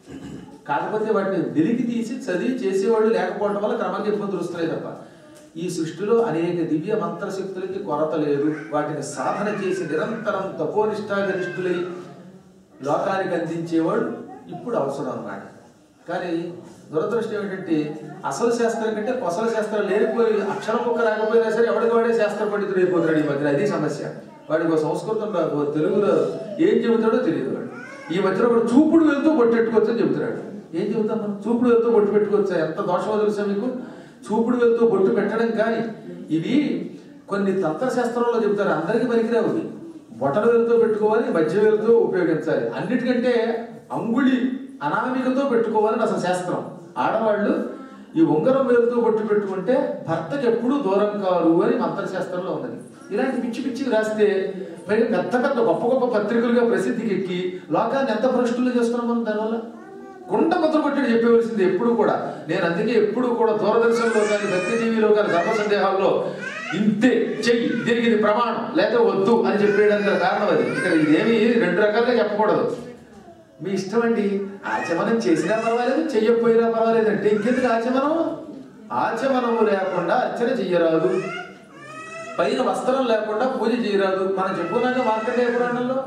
కాకపోతే వాటిని వెలికి తీసి చదివి చేసేవాళ్ళు లేకపోవడం వల్ల క్రమంగా ఇబ్బందులు వస్తున్నాయి తప్ప ఈ సృష్టిలో అనేక దివ్య మంత్రశక్తులకి కొరత లేదు. వాటిని సాధన చేసి నిరంతరం తపోనిష్టాగరిష్ఠులై లోకానికి అందించేవాడు ఇప్పుడు అవసరం అన్నమాట. కానీ దురదృష్టం ఏంటంటే అసలు శాస్త్రం కంటే కొసల శాస్త్రం లేనిపోయి అక్షరం ఒక్క రాకపోయినా సరే ఎవడికి వాడే శాస్త్ర పండితుడు అయిపోతాడు ఈ మధ్యన. అది సమస్య. వాడికి ఒక సంస్కృతం రాదు, తెలుగులో ఏం చెబుతాడో తెలియదు వాడు. ఈ మధ్యన కూడా చూపుడు వెళ్తూ బొట్టు పెట్టుకోవచ్చు అని చెబుతున్నాడు. ఏం చెబుతాం మనం? చూపుడు వెళ్తూ బొట్టు పెట్టుకోవచ్చా? ఎంత దోషమో తెలుసా మీకు? చూపుడు వెళ్తూ బొట్టు పెట్టడం కానీ ఇవి కొన్ని తంత్రశాస్త్రంలో చెబుతారు, అందరికీ పనికిరావు. బొటన వెళ్తూ పెట్టుకోవాలి, మధ్య వెళ్తూ ఉపయోగించాలి. అన్నిటికంటే అంగుళి అనామికతో పెట్టుకోవాలని అసలు శాస్త్రం. ఆడవాళ్ళు ఈ ఉంగరం వెళ్తూ బొట్టు పెట్టుకుంటే భర్తకి ఎప్పుడూ దూరం కారు అని మంత్రశాస్త్రంలో ఉన్నది. ఇలాంటి పిచ్చి పిచ్చికి రాస్తే పైగా పెద్ద పెద్ద గొప్ప గొప్ప పత్రికలుగా ప్రసిద్ధికి ఎక్కి లోకాన్ని ఎంత భ్రష్టులు చేస్తున్నాం మనం. దానివల్ల గుంట ముద్ర కొట్టి చెప్పవలసింది ఎప్పుడు కూడా. నేను అందుకే ఎప్పుడు కూడా దూరదర్శన్లో కానీ భక్తి టీవీలో కానీ ధర్మ సందేహాల్లో ఇంతే చెయ్యి, దీనికి ఇది ప్రమాణం లేకపోతే వద్దు అని చెప్పేయడానికి కారణం అది. ఇక్కడ ఇదేమి రెండు రకాలుగా చెప్పకూడదు. మీ ఇష్టం అండి, ఆచమనం చేసినా పర్వాలేదు, చెయ్యకపోయినా పర్వాలేదు అంటే ఇంకెందుకు ఆచమనం? ఆచమనము లేకుండా అర్చన చెయ్యరాదు, పైన వస్త్రం లేకుండా పూజ చేయరాదు. మనం చెప్పుకున్నాక మార్కండేయ పురాణంలో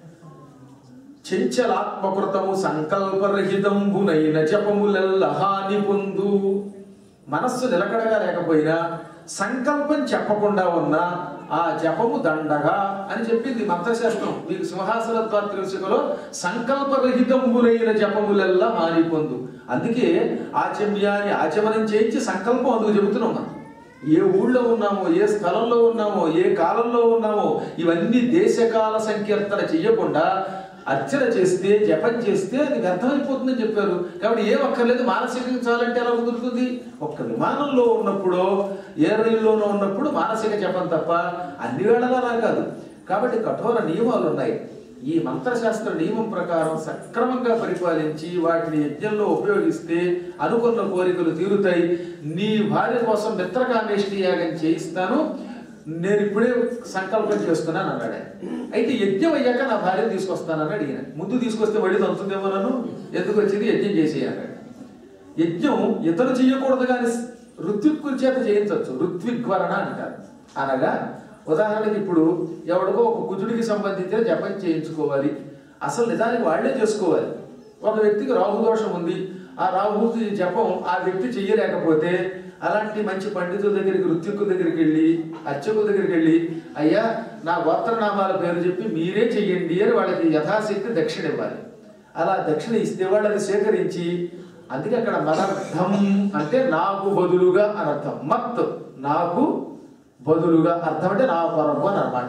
చెంచలాత్మకృతము సంకల్పరహితంబునైన జపములెల్ల హాని పొందు. మనస్సు నిలకడగా లేకపోయినా సంకల్పం చెప్పకుండా ఉన్న ఆ జపము దండగా అని చెప్పింది మంత్రశాస్త్రం. మీకు సింహాసన త్రిశికలో సంకల్పరహితంబునైన జపములెల్లా హాని పొందు. అందుకే ఆచమ్యాన్ని ఆచమనం చేయించి సంకల్పం అందుకు చెబుతున్నాం. మనం ఏ ఊళ్ళో ఉన్నామో, ఏ స్థలంలో ఉన్నామో, ఏ కాలంలో ఉన్నామో ఇవన్నీ దేశకాల సంకీర్తన చెయ్యకుండా అర్చన చేస్తే, జపం చేస్తే అది వ్యర్థమైపోతుందని చెప్పారు. కాబట్టి ఏం అక్కర్లేదు, మానసికంగా చాలంటే ఎలా కుదురుతుంది? ఒక్క విమానంలో ఉన్నప్పుడు, ఏ రైల్లోనూ ఉన్నప్పుడు మానసిక జపం తప్ప అన్ని వేళలా కాదు. కాబట్టి కఠోర నియమాలు ఉన్నాయి. ఈ మంత్రశాస్త్ర నియమం ప్రకారం సక్రమంగా పరిపాలించి వాటిని యజ్ఞంలో ఉపయోగిస్తే అనుకున్న కోరికలు తీరుతాయి. నీ భార్య కోసం మిత్రకామేష్టి యాగం చేయిస్తాను, నేను ఇప్పుడే సంకల్పం చేస్తున్నాను అన్నాడు. అయితే యజ్ఞం అయ్యాక నా భార్యను తీసుకొస్తానని అడిగిన. ముందు తీసుకొస్తే వడి తంతుందేమో నన్ను, ఎందుకు వచ్చింది యజ్ఞం చేసి అన్నాడు. యజ్ఞం ఇతరు చేయకూడదు కానీ ఋత్విక్కుల చేత చేయించవచ్చు, ఋత్విగ్వరణ అంటారు. అనగా ఉదాహరణకి ఇప్పుడు ఎవడికో ఒక కుజుడికి సంబంధించిన జపం చేయించుకోవాలి, అసలు నిజానికి వాళ్లే చేసుకోవాలి. ఒక వ్యక్తికి రాహుదోషం ఉంది, ఆ రాహుకి జపం ఆ వ్యక్తి చెయ్యలేకపోతే అలాంటి మంచి పండితుల దగ్గరికి ఋత్విక్కుల దగ్గరికి వెళ్ళి అర్చకుల దగ్గరికి వెళ్ళి అయ్యా నా గోత్రనామాల పేరు చెప్పి మీరే చెయ్యండి అని వాళ్ళకి యథాశక్తి దక్షిణ ఇవ్వాలి. అలా దక్షిణ ఇస్తే వాళ్ళని స్వీకరించి, అందుకే అక్కడ మదర్థం అంటే నాకు బదులుగా అని అర్థం. మత్ నాకు బదులుగా అర్థం అంటే నా కొరకు అని అన్నమాట.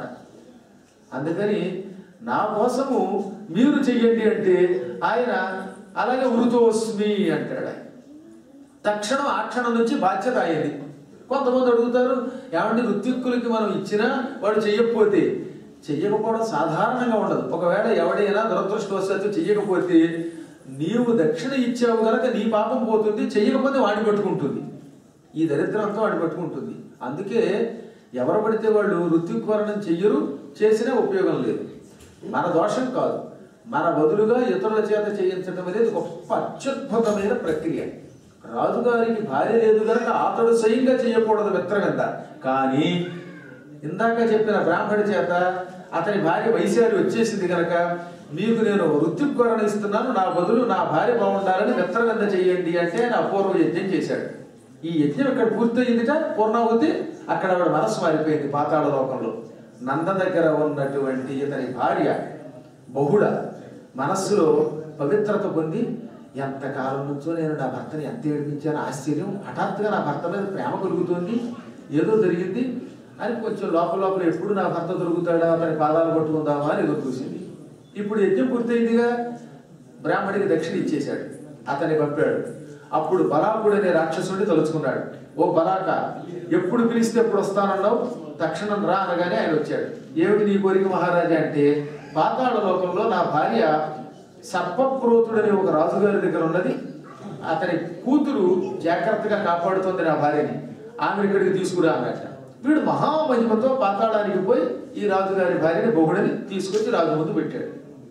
అందుకని నా కోసము మీరు చెయ్యండి అంటే ఆయన అలాగే వృతోస్మి అంటాడు. ఆయన తక్షణం ఆ క్షణం నుంచి బాధ్యత అయింది. కొంతమంది అడుగుతారు, ఏమంటే ఋత్విక్కులకి మనం ఇచ్చినా వాడు చెయ్యకపోతే, చెయ్యకపోవడం సాధారణంగా ఉండదు. ఒకవేళ ఎవడైనా దురదృష్టవశాత్తు చెయ్యకపోతే నీవు దక్షిణ ఇచ్చావు కనుక నీ పాపం పోతుంది, చెయ్యకపోతే వాడిని పట్టుకుంటుంది, ఈ దరిద్రంతో వాడిని పట్టుకుంటుంది. అందుకే ఎవరు పడితే వాళ్ళు ఋత్విక్వరణం చెయ్యరు, చేసినా ఉపయోగం లేదు. మన దోషం కాదు, మన బదులుగా ఇతరుల చేత చేయించడం అనేది గొప్ప అత్యద్భుతమైన ప్రక్రియ. రాజుగారికి భార్య లేదు కనుక అతడు స్వయంగా చేయకూడదు మిత్రగంధ. కానీ ఇందాక చెప్పిన బ్రాహ్మడి చేత అతని భార్య వైశాలి వచ్చేసింది కనుక మీకు నేను ఋత్విక్వరణ ఇస్తున్నాను, నా బదులు నా భార్య బాగుండాలని మిత్రగంధ చేయండి అంటే నా అపూర్వ యజ్ఞం చేశాడు. ఈ యజ్ఞం ఇక్కడ పూర్తయిందిట, పూర్ణాహుతి. అక్కడ ఆవిడ మనస్సు మారిపోయింది పాతాళ లోకంలో. నంద దగ్గర ఉన్నటువంటి ఇతని భార్య బహుళ మనస్సులో పవిత్రత పొంది, ఎంతకాలం నుంచో నేను నా భర్తని ఎంత ఏడిపించాను, ఆశ్చర్యం, హఠాత్తుగా నా భర్త మీద ప్రేమ కలుగుతోంది, ఏదో జరిగింది అని కొంచెం లోపల లోపల ఎప్పుడు నా భర్త దొరుకుతాడా అతని పాదాలు పట్టుకుందామా అని ఎదురు చూసింది. ఇప్పుడు యజ్ఞం పూర్తయిందిగా, బ్రాహ్మడికి దక్షిణ ఇచ్చేశాడు, అతన్ని పంపాడు. అప్పుడు బలాకుడు అనే రాక్షసుడిని తలుచుకున్నాడు. ఓ బలాక, ఎప్పుడు పిలిస్తే ఎప్పుడు వస్తానన్నావు, తక్షణం రా అనగానే ఆయన వచ్చాడు. ఏమిటి నీ కోరిక మహారాజా అంటే, పాతాళ లోకంలో నా భార్య సర్పప్రోతుడనే ఒక రాజుగారి దగ్గర ఉన్నది, అతని కూతురు జాగ్రత్తగా కాపాడుతోంది నా భార్యని, ఆమె ఇక్కడికి తీసుకురా అన్నట్ట. వీడు మహామహిమతో పాతాళానికి పోయి ఈ రాజుగారి భార్యని బహుడని తీసుకొచ్చి రాజు ముందు పెట్టాడు.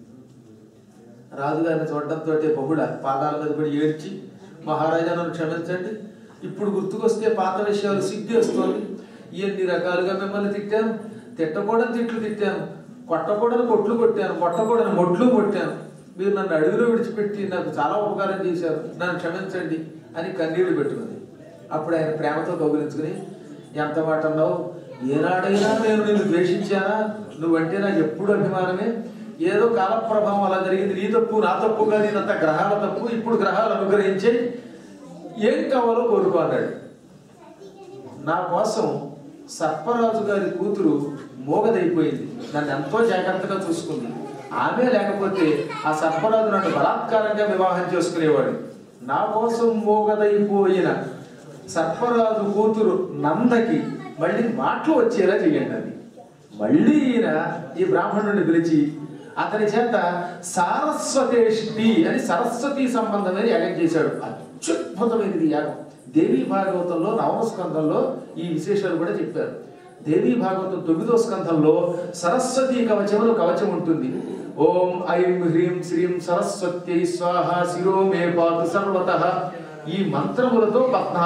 రాజుగారిని చూడడంతో బహుడ పాదాల మీద పడి ఏడ్చి, మహారాజా నన్ను క్షమించండి, ఇప్పుడు గుర్తుకొస్తే పాత విషయాలు సిగ్గేస్తోంది, ఎన్ని రకాలుగా మిమ్మల్ని తిట్టాను, తిట్టకూడని తిట్లు తిట్టాను, కొట్టకూడని కొట్లు కొట్టాను, కొట్టకూడని మొట్లు కొట్టాను, మీరు నన్ను అడవిలో విడిచిపెట్టి నాకు చాలా ఉపకారం చేశారు, నన్ను క్షమించండి అని కన్నీళ్లు పెట్టుకుంది. అప్పుడు ఆయన ప్రేమతో కౌగిలించుకుని, ఎంత మాట అన్నావు, ఏనాడైనా నేను నిన్ను ద్వేషించానా, నువ్వంటే నాకు ఎప్పుడు అభిమానమే, ఏదో కాలప్రభావం అలా జరిగింది, నీ తప్పు నా తప్పు కాదు, ఇదంతా గ్రహాల తప్పు, ఇప్పుడు గ్రహాలు అనుగ్రహించే, ఏం కావాలో కోరుకో అన్నాడు. నా కోసం సర్పరాజు గారి కూతురు మోగదైపోయింది, నన్ను ఎంతో జాగ్రత్తగా చూసుకుంది, ఆమె లేకపోతే ఆ సర్పరాజు నన్ను బలాత్కారంగా వివాహం చేసుకునేవాడు. నా కోసం మోగదైపోయిన సర్పరాజు కూతురు నందకి మళ్ళీ మాటలు వచ్చేలా చెయ్యండి అని మళ్ళీ ఈయన ఈ బ్రాహ్మణుడిని పిలిచి అతని చేత సారస్వతేష్టి అని సరస్వతి సంబంధమైన యాగం చేశాడు. అత్యద్భుతమైనది యాగం. దేవీ భాగవతంలో నవమ స్కంధంలో ఈ విశేషాలు కూడా చెప్పారు. దేవీ భాగవతం తొమ్మిదో స్కంధంలో సరస్వతి కవచములు కవచం ఉంటుంది. ఓం ఐం హ్రీం శ్రీం సరస్వత్యై స్వాహ శిరో మే పాతు సర్వతః. ఈ మంత్రములతో పద్నాలుగు